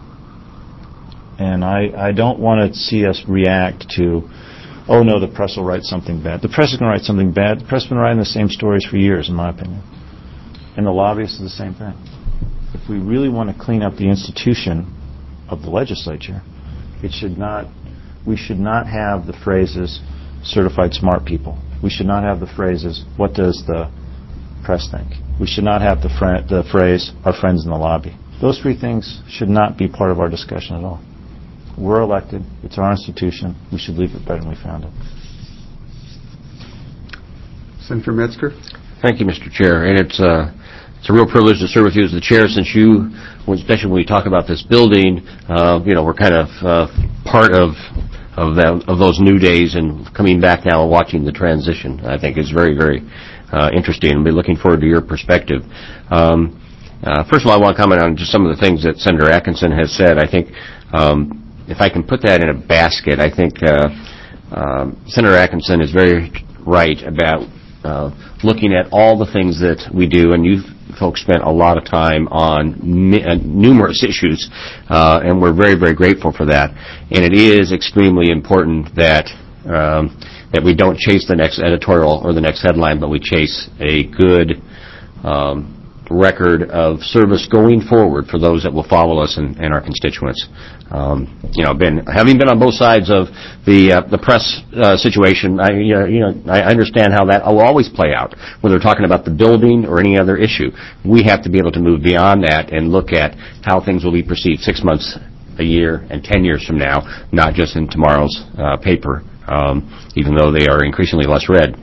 And I don't want to see us react to, oh no, the press will write something bad. The press is going to write something bad. The press has been writing the same stories for years, in my opinion. And the lobbyists are the same thing. If we really want to clean up the institution of the legislature, we should not have the phrases certified smart people. We should not have the phrases, what does the press think? We should not have the phrase, our friends in the lobby. Those three things should not be part of our discussion at all. We're elected. It's our institution. We should leave it better than we found it. Senator Metzger? Thank you, Mr. Chair. And it's a real privilege to serve with you as the chair, since you, especially when we talk about this building, we're kind of part of those new days, and coming back now and watching the transition, I think is very, very interesting, and we'll be looking forward to your perspective. First of all, I want to comment on just some of the things that Senator Atkinson has said. I think if I can put that in a basket, I think Senator Atkinson is very right about looking at all the things that we do, and you folks spent a lot of time on numerous issues, and we're very, very grateful for that. And it is extremely important that we don't chase the next editorial or the next headline, but we chase a good record of service going forward for those that will follow us and our constituents. Having been on both sides of the press situation, I understand how that will always play out, whether we're talking about the building or any other issue. We have to be able to move beyond that and look at how things will be perceived 6 months, a year, and 10 years from now, not just in tomorrow's paper, even though they are increasingly less read.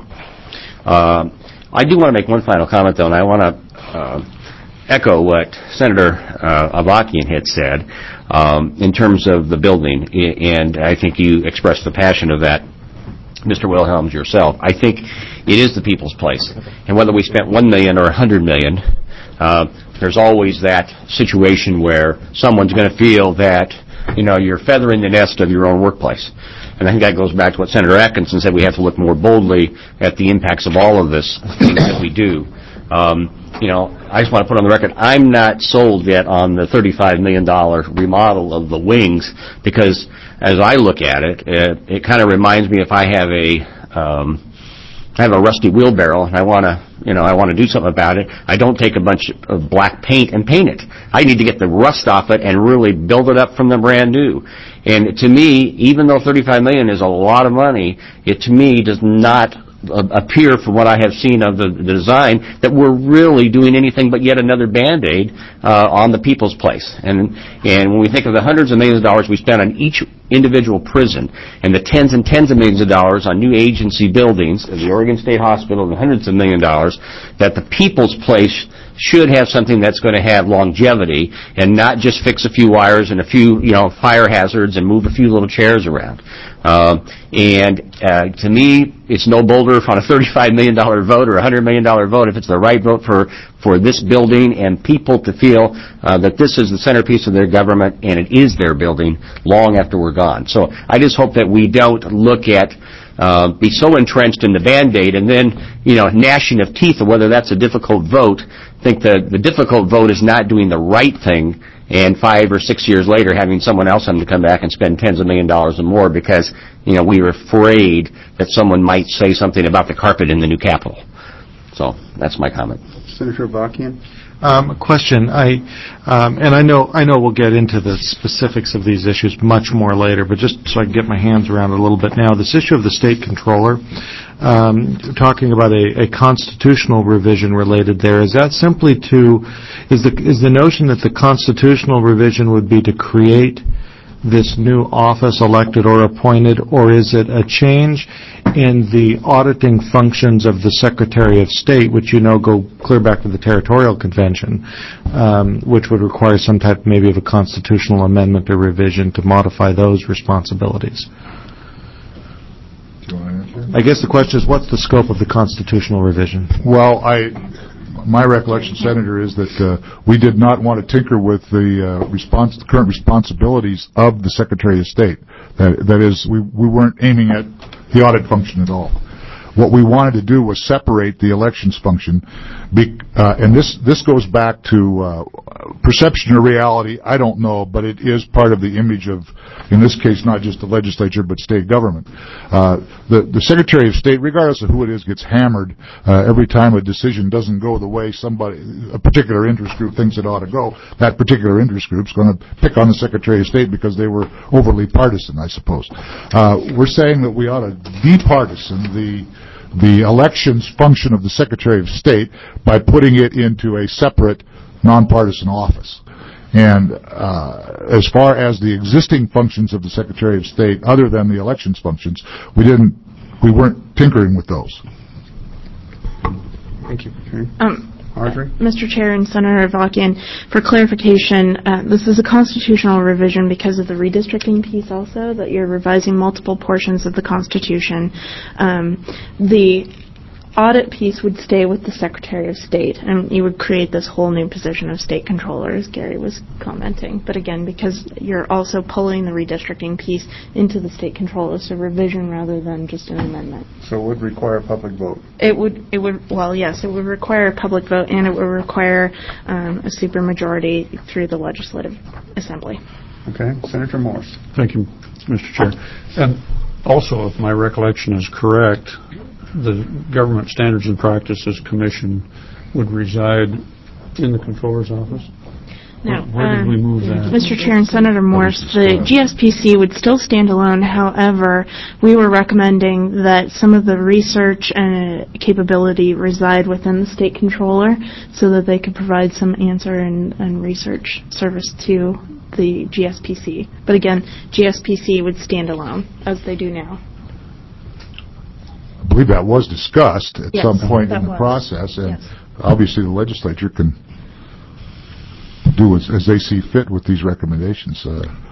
I do want to make one final comment, though, and I want to echo what Senator Avakian had said in terms of the building, and I think you expressed the passion of that, Mr. Wilhelms, yourself. I think it is the people's place, and whether we spent $1 million or $100 million, there's always that situation where someone's going to feel that you're feathering the nest of your own workplace. And I think that goes back to what Senator Atkinson said. We have to look more boldly at the impacts of all of this things that we do. I just want to put on the record, I'm not sold yet on the $35 million remodel of the wings, because as I look at it, it kind of reminds me if I have a rusty wheelbarrow and I want to I want to do something about it, I don't take a bunch of black paint and paint it. I need to get the rust off it and really build it up from the brand new. And to me, even though $35 million is a lot of money, it to me does not appear from what I have seen of the design that we're really doing anything but yet another Band-Aid on the people's place. And when we think of the hundreds of millions of dollars we spent on each individual prison and the tens and tens of millions of dollars on new agency buildings, the Oregon State Hospital, and the hundreds of millions of dollars, that the people's place should have something that's going to have longevity and not just fix a few wires and a few, fire hazards and move a few little chairs around. To me, it's no bolder if on a $35 million vote or a $100 million vote, if it's the right vote for this building and people to feel that this is the centerpiece of their government and it is their building long after we're gone. So I just hope that we don't look at be so entrenched in the Band-Aid and then, gnashing of teeth of whether that's a difficult vote, think that the difficult vote is not doing the right thing and 5 or 6 years later having someone else have to come back and spend tens of millions of dollars or more because, we were afraid that someone might say something about the carpet in the new Capitol. So that's my comment. Senator Avakian? A question. I know we'll get into the specifics of these issues much more later, but just so I can get my hands around it a little bit now, this issue of the state controller, talking about a constitutional revision related there, is that simply is the notion that the constitutional revision would be to create this new office, elected or appointed, or is it a change in the auditing functions of the Secretary of State, which go clear back to the Territorial Convention, which would require some type maybe of a constitutional amendment or revision to modify those responsibilities? Do you want to answer? I guess the question is, what's the scope of the constitutional revision? Well, my recollection, Senator, is that we did not want to tinker with the current responsibilities of the Secretary of State. That is, we weren't aiming at the audit function at all. What we wanted to do was separate the elections function, and this goes back to perception or reality, I don't know, but it is part of the image of, in this case, not just the legislature, but state government. The Secretary of State, regardless of who it is, gets hammered every time a decision doesn't go the way a particular interest group thinks it ought to go. That particular interest group's going to pick on the Secretary of State because they were overly partisan, I suppose. We're saying that we ought to departisan the elections function of the Secretary of State by putting it into a separate, nonpartisan office. And as far as the existing functions of the Secretary of State, other than the elections functions, we weren't tinkering with those. Thank you. Audrey? Mr. Chair and Senator Avakian, for clarification, this is a constitutional revision because of the redistricting piece also, that you're revising multiple portions of the Constitution. The audit piece would stay with the Secretary of State, and you would create this whole new position of state controller, as Gary was commenting. But again, because you're also pulling the redistricting piece into the state controller, it's a revision rather than just an amendment. So it would require a public vote? Well, yes, it would require a public vote, and it would require a supermajority through the Legislative Assembly. Okay. Senator Morse. Thank you, Mr. Chair. And also, if my recollection is correct, the Government Standards and Practices Commission would reside in the Controller's office? Now, where did we move that? Mr. Chair and Senator Morse, the GSPC would still stand alone. However, we were recommending that some of the research and capability reside within the State Controller so that they could provide some answer and research service to the GSPC. But again, GSPC would stand alone, as they do now. I believe that was discussed at some point in the process, and yes, obviously the legislature can do as they see fit with these recommendations.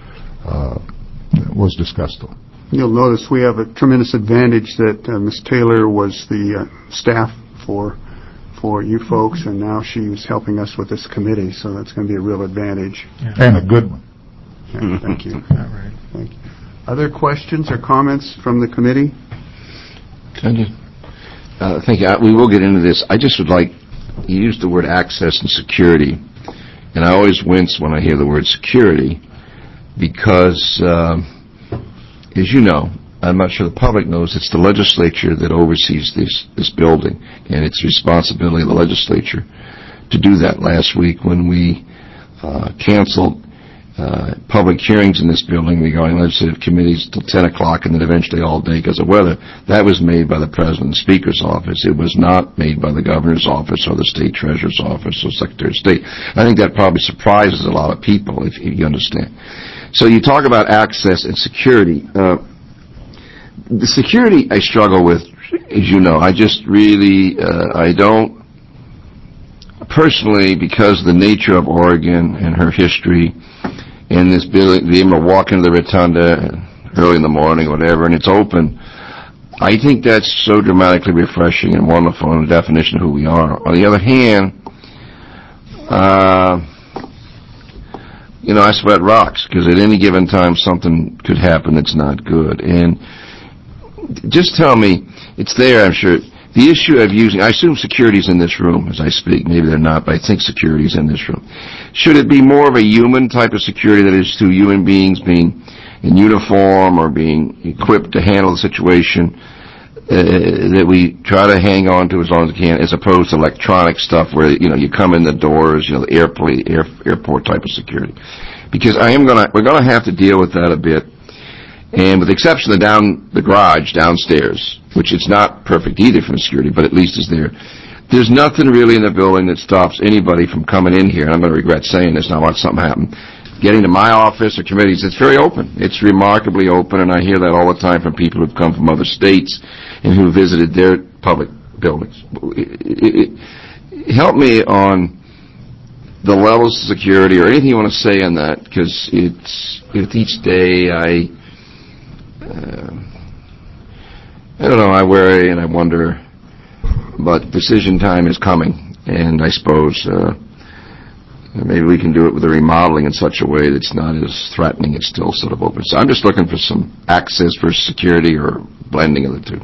It was discussed, though. You'll notice we have a tremendous advantage that Ms. Taylor was the staff for you folks, and now she's helping us with this committee, so that's going to be a real advantage. Yeah. And a good one. Yeah, thank you. All right. Thank you. Other questions or comments from the committee? Thank you. We will get into this. I just would like, you used the word access and security, and I always wince when I hear the word security because, as you know, I'm not sure the public knows, it's the legislature that oversees this building, and it's the responsibility of the legislature to do that. Last week when we canceled public hearings in this building regarding legislative committees till 10 o'clock and then eventually all day because of weather, that was made by the President and Speaker's office. It was not made by the Governor's office or the State Treasurer's office or Secretary of State. I think that probably surprises a lot of people, if you understand. So you talk about access and security. The security I struggle with, as you know. I just really, I don't, personally, because of the nature of Oregon and her history, in this building, being able to walk into the rotunda early in the morning, whatever, and it's open, I think that's so dramatically refreshing and wonderful in the definition of who we are. On the other hand, I sweat rocks, because at any given time something could happen that's not good. And just tell me, it's there, I'm sure. The issue of using, I assume security's in this room as I speak. Maybe they're not, but I think security's in this room. Should it be more of a human type of security, that is to human beings being in uniform or being equipped to handle the situation, that we try to hang on to as long as we can, as opposed to electronic stuff where, you come in the doors, the airport type of security? Because we're gonna have to deal with that a bit. And with the exception of the garage downstairs, which it's not perfect either from security, but at least is there, there's nothing really in the building that stops anybody from coming in here, and I'm going to regret saying this, and I want something to happen, getting to my office or committees. It's very open. It's remarkably open, and I hear that all the time from people who've come from other states and who visited their public buildings. Help me on the levels of security, or anything you want to say on that, because with each day I don't know, I worry and I wonder, but decision time is coming, and I suppose maybe we can do it with a remodeling in such a way that's not as threatening. It's still sort of open. So I'm just looking for some access versus security, or blending of the two.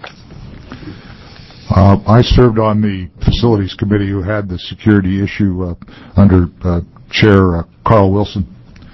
I served on the Facilities Committee who had the security issue under Chair Carl Wilson.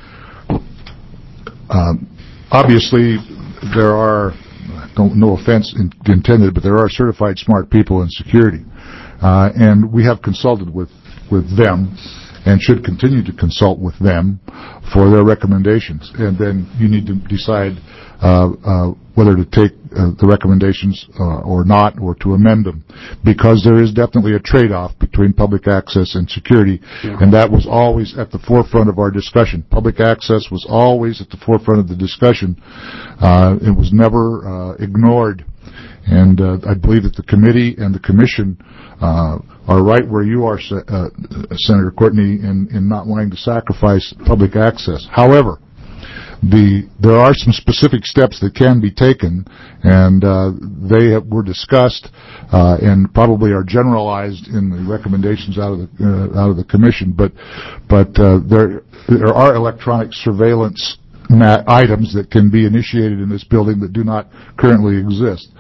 Obviously, there are, no offense intended, but there are certified smart people in security. And we have consulted with them and should continue to consult with them for their recommendations. And then you need to decide whether to take the recommendations or not, or to amend them, because there is definitely a trade-off between public access and security, and that was always at the forefront of our discussion. Public access was always at the forefront of the discussion. It was never ignored. And I believe that the committee and the commission are right where you are, Senator Courtney, in not wanting to sacrifice public access. However, there are some specific steps that can be taken, and they were discussed and probably are generalized in the recommendations out of the commission. But there are electronic surveillance items that can be initiated in this building that do not currently exist.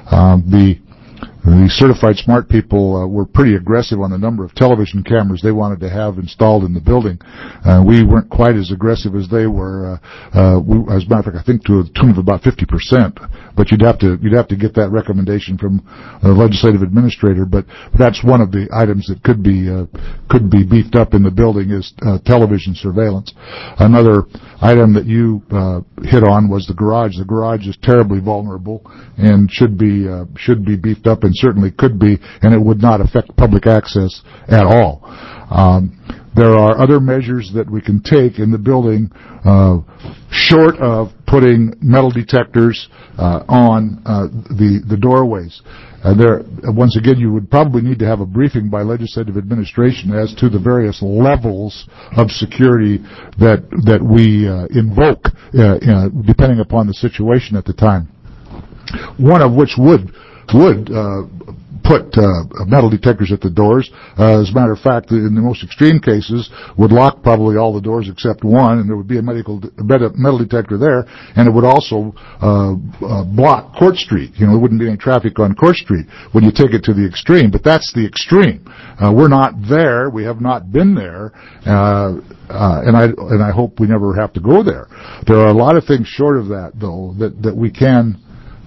The certified smart people were pretty aggressive on the number of television cameras they wanted to have installed in the building. We weren't quite as aggressive as they were. As a matter of fact, I think to a tune of about 50%. But you'd have to get that recommendation from the legislative administrator. But that's one of the items that could be beefed up in the building, is television surveillance. Another item that you hit on was the garage. The garage is terribly vulnerable and should be beefed up, and certainly could be, and it would not affect public access at all. There are other measures that we can take in the building, short of putting metal detectors on the doorways. Once again, you would probably need to have a briefing by legislative administration as to the various levels of security that we invoke, depending upon the situation at the time. One of which would put metal detectors at the doors. As a matter of fact, in the most extreme cases, would lock probably all the doors except one, and there would be a metal detector there, and it would also block Court Street. There wouldn't be any traffic on Court Street when you take it to the extreme, but that's the extreme. We're not there. We have not been there, and I hope we never have to go there. There are a lot of things short of that, though, that we can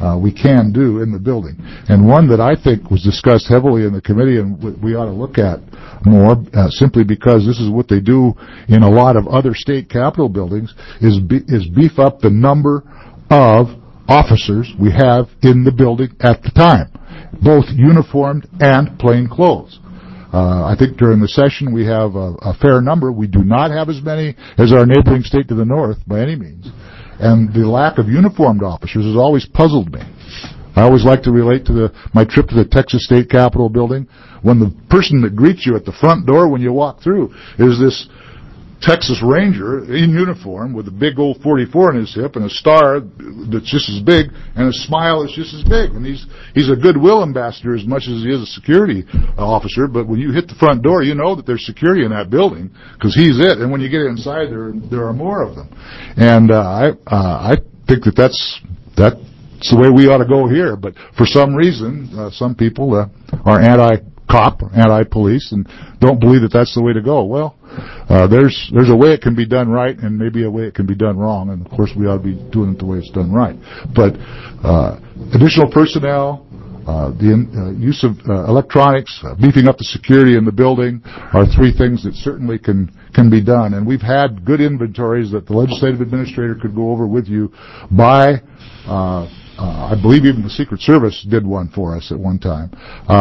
we can do in the building. And one that I think was discussed heavily in the committee and we ought to look at more, simply because this is what they do in a lot of other state capitol buildings, is beef up the number of officers we have in the building at the time, both uniformed and plain clothes. I think during the session we have a fair number. We do not have as many as our neighboring state to the north by any means. And the lack of uniformed officers has always puzzled me. I always like to relate to my trip to the Texas State Capitol building, when the person that greets you at the front door when you walk through is this Texas Ranger in uniform with a big old .44 in his hip and a star that's just as big and a smile that's just as big. And he's a goodwill ambassador as much as he is a security officer, but when you hit the front door, you know that there's security in that building because he's it. And when you get inside, there are more of them. And I think that's the way we ought to go here. But for some reason, some people are anti-cop, anti-police, and don't believe that that's the way to go. Well, there's a way it can be done right, and maybe a way it can be done wrong, and of course we ought to be doing it the way it's done right. But additional personnel, the use of electronics, beefing up the security in the building are three things that certainly can be done. And we've had good inventories that the legislative administrator could go over with you by I believe even the Secret Service did one for us at one time.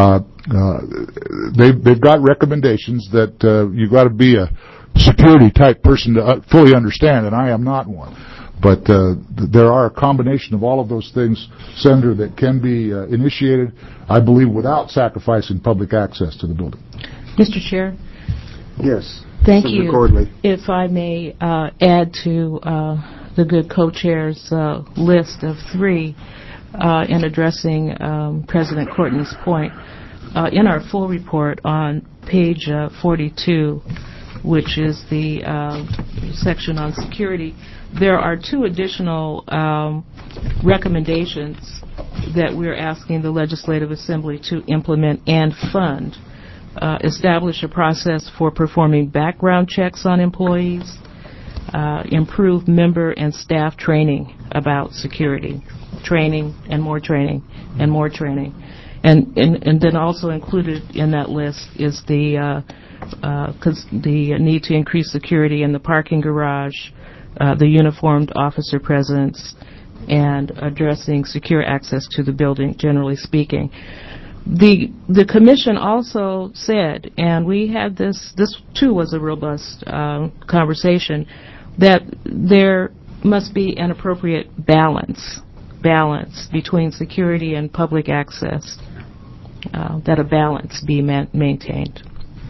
They've got recommendations that you've got to be a security type person to fully understand, and I am not one. But there are a combination of all of those things, Senator, that can be initiated, I believe, without sacrificing public access to the building. Mr. Chair? Yes. Thank Senator you. Gordley. If I may add to the good co-chair's list of three in addressing President Courtney's point. In our full report on page 42, which is the section on security, there are two additional recommendations that we're asking the Legislative Assembly to implement and fund. Establish a process for performing background checks on employees, improve member and staff training about security, training and more training and more training. And then also included in that list is the need to increase security in the parking garage, the uniformed officer presence, and addressing secure access to the building, generally speaking. The commission also said, and we had this too was a robust conversation, that there must be an appropriate balance between security and public access, that a balance be maintained.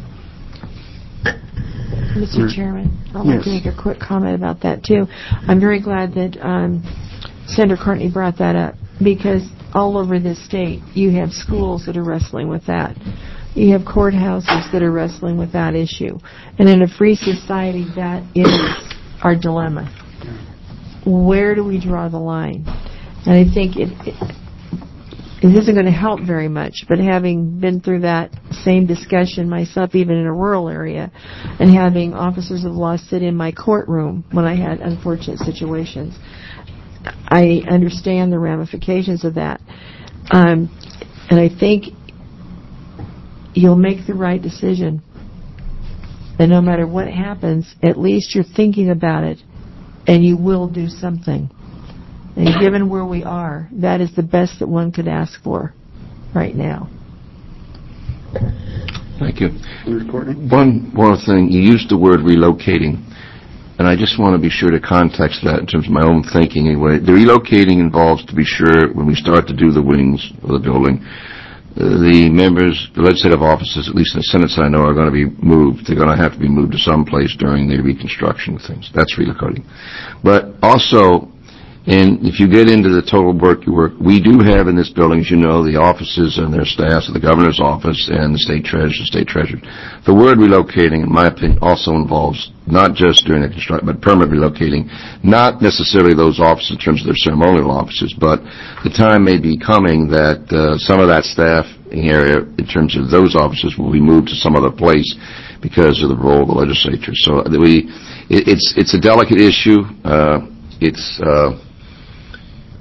Mr. Chairman, I'd like to make a quick comment about that, too. I'm very glad that Senator Courtney brought that up, because all over this state, you have schools that are wrestling with that. You have courthouses that are wrestling with that issue. And in a free society, that is our dilemma. Where do we draw the line? And I think it isn't going to help very much, but having been through that same discussion myself, even in a rural area, and having officers of law sit in my courtroom when I had unfortunate situations, I understand the ramifications of that. And I think you'll make the right decision. And no matter what happens, at least you're thinking about it, and you will do something. And given where we are, that is the best that one could ask for right now. Thank you. One more thing. You used the word relocating, and I just want to be sure to context that in terms of my own thinking anyway. The relocating involves, to be sure, when we start to do the wings of the building, the members, the legislative offices, at least in the Senate side I know, are going to be moved. They're going to have to be moved to some place during the reconstruction of things. That's relocating. But also, and if you get into the total work, we do have in this building, as you know, the offices and their staffs of the governor's office and the state treasurer. The word relocating, in my opinion, also involves not just during the construction, but permanent relocating, not necessarily those offices in terms of their ceremonial offices, but the time may be coming that some of that staff area, in terms of those offices, will be moved to some other place because of the role of the legislature. So it's a delicate issue.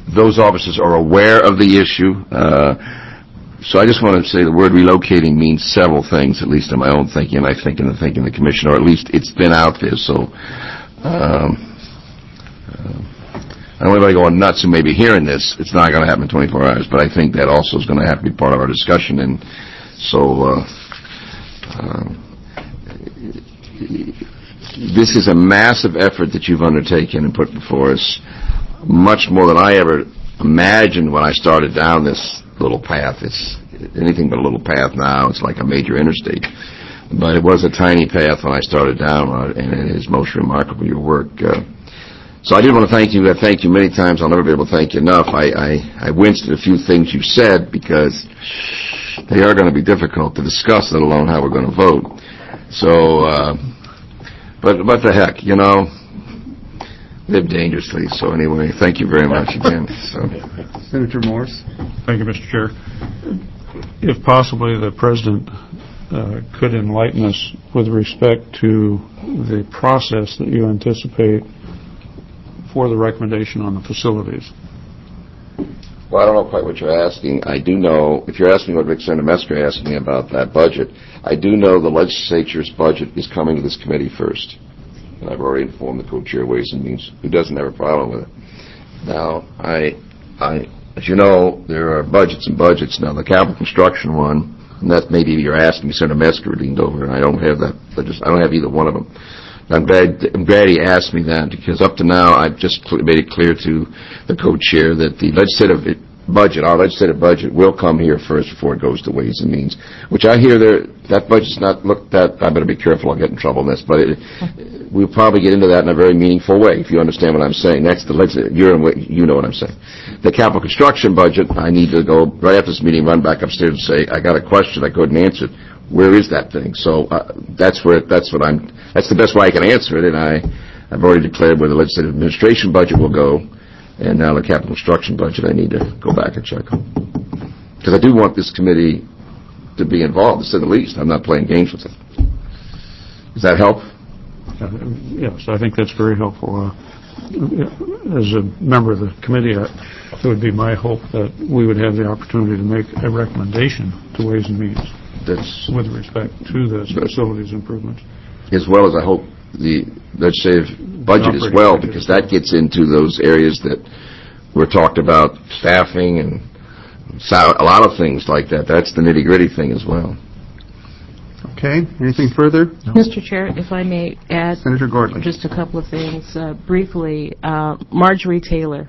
those officers are aware of the issue. So I just want to say the word relocating means several things, at least in my own thinking, and I think in the thinking of the commission, or at least it's been out there. So I don't want anybody going nuts who may be hearing this. It's not going to happen in 24 hours, but I think that also is going to have to be part of our discussion. And so this is a massive effort that you've undertaken and put before us, much more than I ever imagined when I started down this little path. It's anything but a little path now. It's like a major interstate. But it was a tiny path when I started down, and it is most remarkable, your work. So I did want to thank you. I thank you many times. I'll never be able to thank you enough. I winced at a few things you said because they are going to be difficult to discuss, let alone how we're going to vote. So, but what the heck, you know, live dangerously. So anyway, thank you very much again. So. Senator Morse. Thank you, Mr. Chair. If possibly the President could enlighten us with respect to the process that you anticipate for the recommendation on the facilities. Well, I don't know quite what you're asking. I do know, if you're asking what Rick Senator asked me about that budget, I do know the legislature's budget is coming to this committee first. And I've already informed the co-chair Ways and Means, who doesn't have a problem with it. Now, as you know, there are budgets and budgets. Now, the capital construction one, and that maybe you're asking, Senator Metzger leaned over, and I don't have that. I don't have either one of them. I'm glad he asked me that, because up to now I've just made it clear to the co-chair that the legislative budget, our legislative budget, will come here first before it goes to Ways and Means, which I hear that budget's not looked at. I better be careful, I'll get in trouble in this, but we'll probably get into that in a very meaningful way, if you understand what I'm saying. Next, you know what I'm saying. The capital construction budget, I need to go, right after this meeting, run back upstairs and say, I got a question, I couldn't answer it. Where is that thing? So that's the best way I can answer it, and I've already declared where the legislative administration budget will go, and now the capital construction budget I need to go back and check on. Because I do want this committee to be involved, to say the least. I'm not playing games with it. Does that help? Yes, I think that's very helpful. As a member of the committee, it would be my hope that we would have the opportunity to make a recommendation to Ways and Means with respect to the facilities improvements. As well as I hope the legislative budget as well, because that gets into those areas that were talked about, staffing and a lot of things like that. That's the nitty-gritty thing as well. Okay. Anything further? No. Mr. Chair, if I may add Senator Gordon. Just a couple of things briefly. Marjorie Taylor.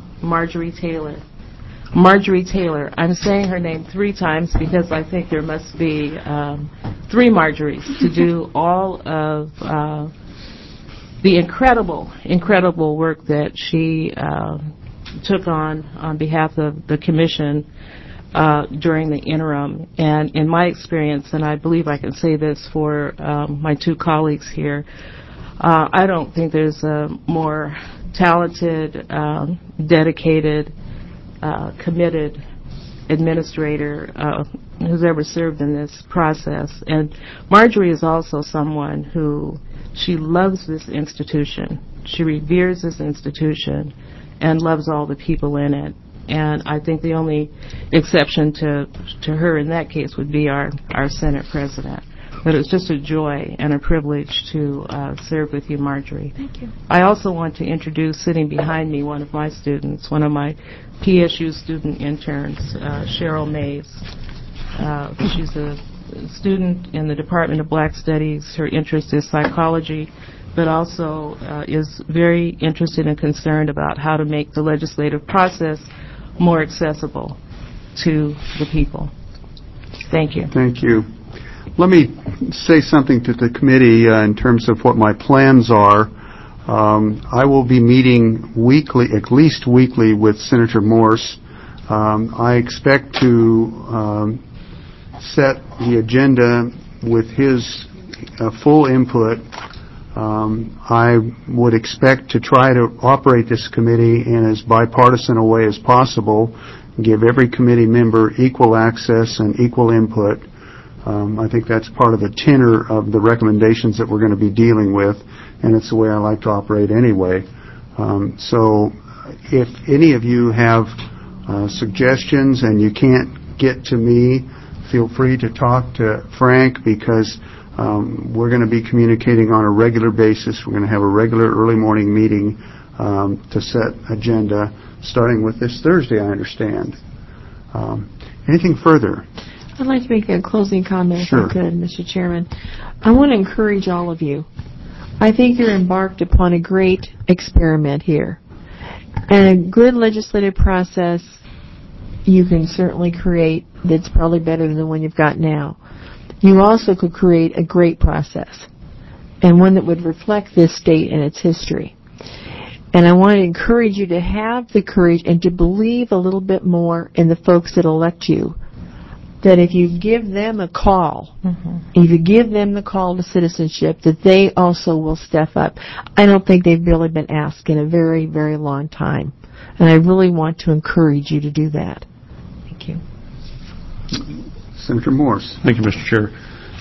I'm saying her name 3 times because I think there must be 3 Marjories to do all of the incredible work that she took on behalf of the Commission during the interim. And in my experience, and I believe I can say this for my 2 colleagues here, I don't think there's a more talented, dedicated, committed administrator who's ever served in this process. And Marjorie is also someone who, she loves this institution. She reveres this institution and loves all the people in it. And I think the only exception to her in that case would be our Senate President. But it's just a joy and a privilege to serve with you, Marjorie. Thank you. I also want to introduce, sitting behind me, one of my students, one of my PSU student interns, Cheryl Mays. She's a student in the Department of Black Studies. Her interest is psychology, but also is very interested and concerned about how to make the legislative process more accessible to the people. Thank you. Thank you. Let me say something to the committee in terms of what my plans are. I will be meeting weekly, at least weekly, with Senator Morse. I expect to set the agenda with his full input. I would expect to try to operate this committee in as bipartisan a way as possible, give every committee member equal access and equal input. I think that's part of the tenor of the recommendations that we're going to be dealing with, and it's the way I like to operate anyway. So if any of you have suggestions and you can't get to me, feel free to talk to Frank, because we're going to be communicating on a regular basis. We're going to have a regular early morning meeting to set agenda, starting with this Thursday, I understand. Anything further? I'd like to make a closing comment, Sure. if I could, Mr. Chairman. I want to encourage all of you. I think you're embarked upon a great experiment here. And a good legislative process you can certainly create that's probably better than the one you've got now. You also could create a great process, and one that would reflect this state and its history. And I want to encourage you to have the courage and to believe a little bit more in the folks that elect you. That if you give them a call, if you give them the call to citizenship, that they also will step up. I don't think they've really been asked in a very, very long time. And I really want to encourage you to do that. Thank you. Senator Morse. Thank you, Mr. Chair.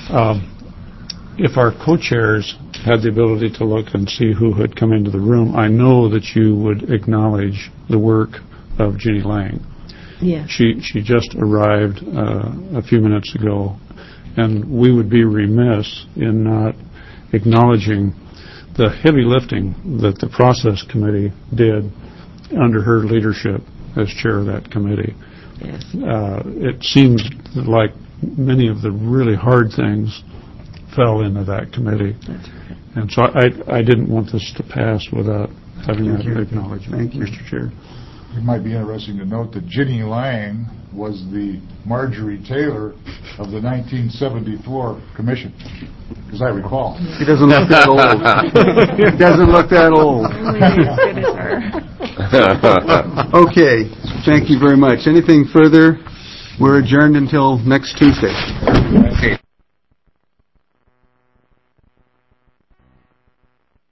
If our co-chairs had the ability to look and see who had come into the room, I know that you would acknowledge the work of Ginny Lang. Yeah. She just arrived a few minutes ago, and we would be remiss in not acknowledging the heavy lifting that the process committee did under her leadership as chair of that committee. Yes. It seems like many of the really hard things fell into that committee. That's right. And so I didn't want this to pass without having Thank that you. acknowledgement, Thank you. Mr. Chair. It might be interesting to note that Ginny Lang was the Marjorie Taylor of the 1974 commission, as I recall. He doesn't look that old. He doesn't look that old. Okay. Thank you very much. Anything further? We're adjourned until next Tuesday.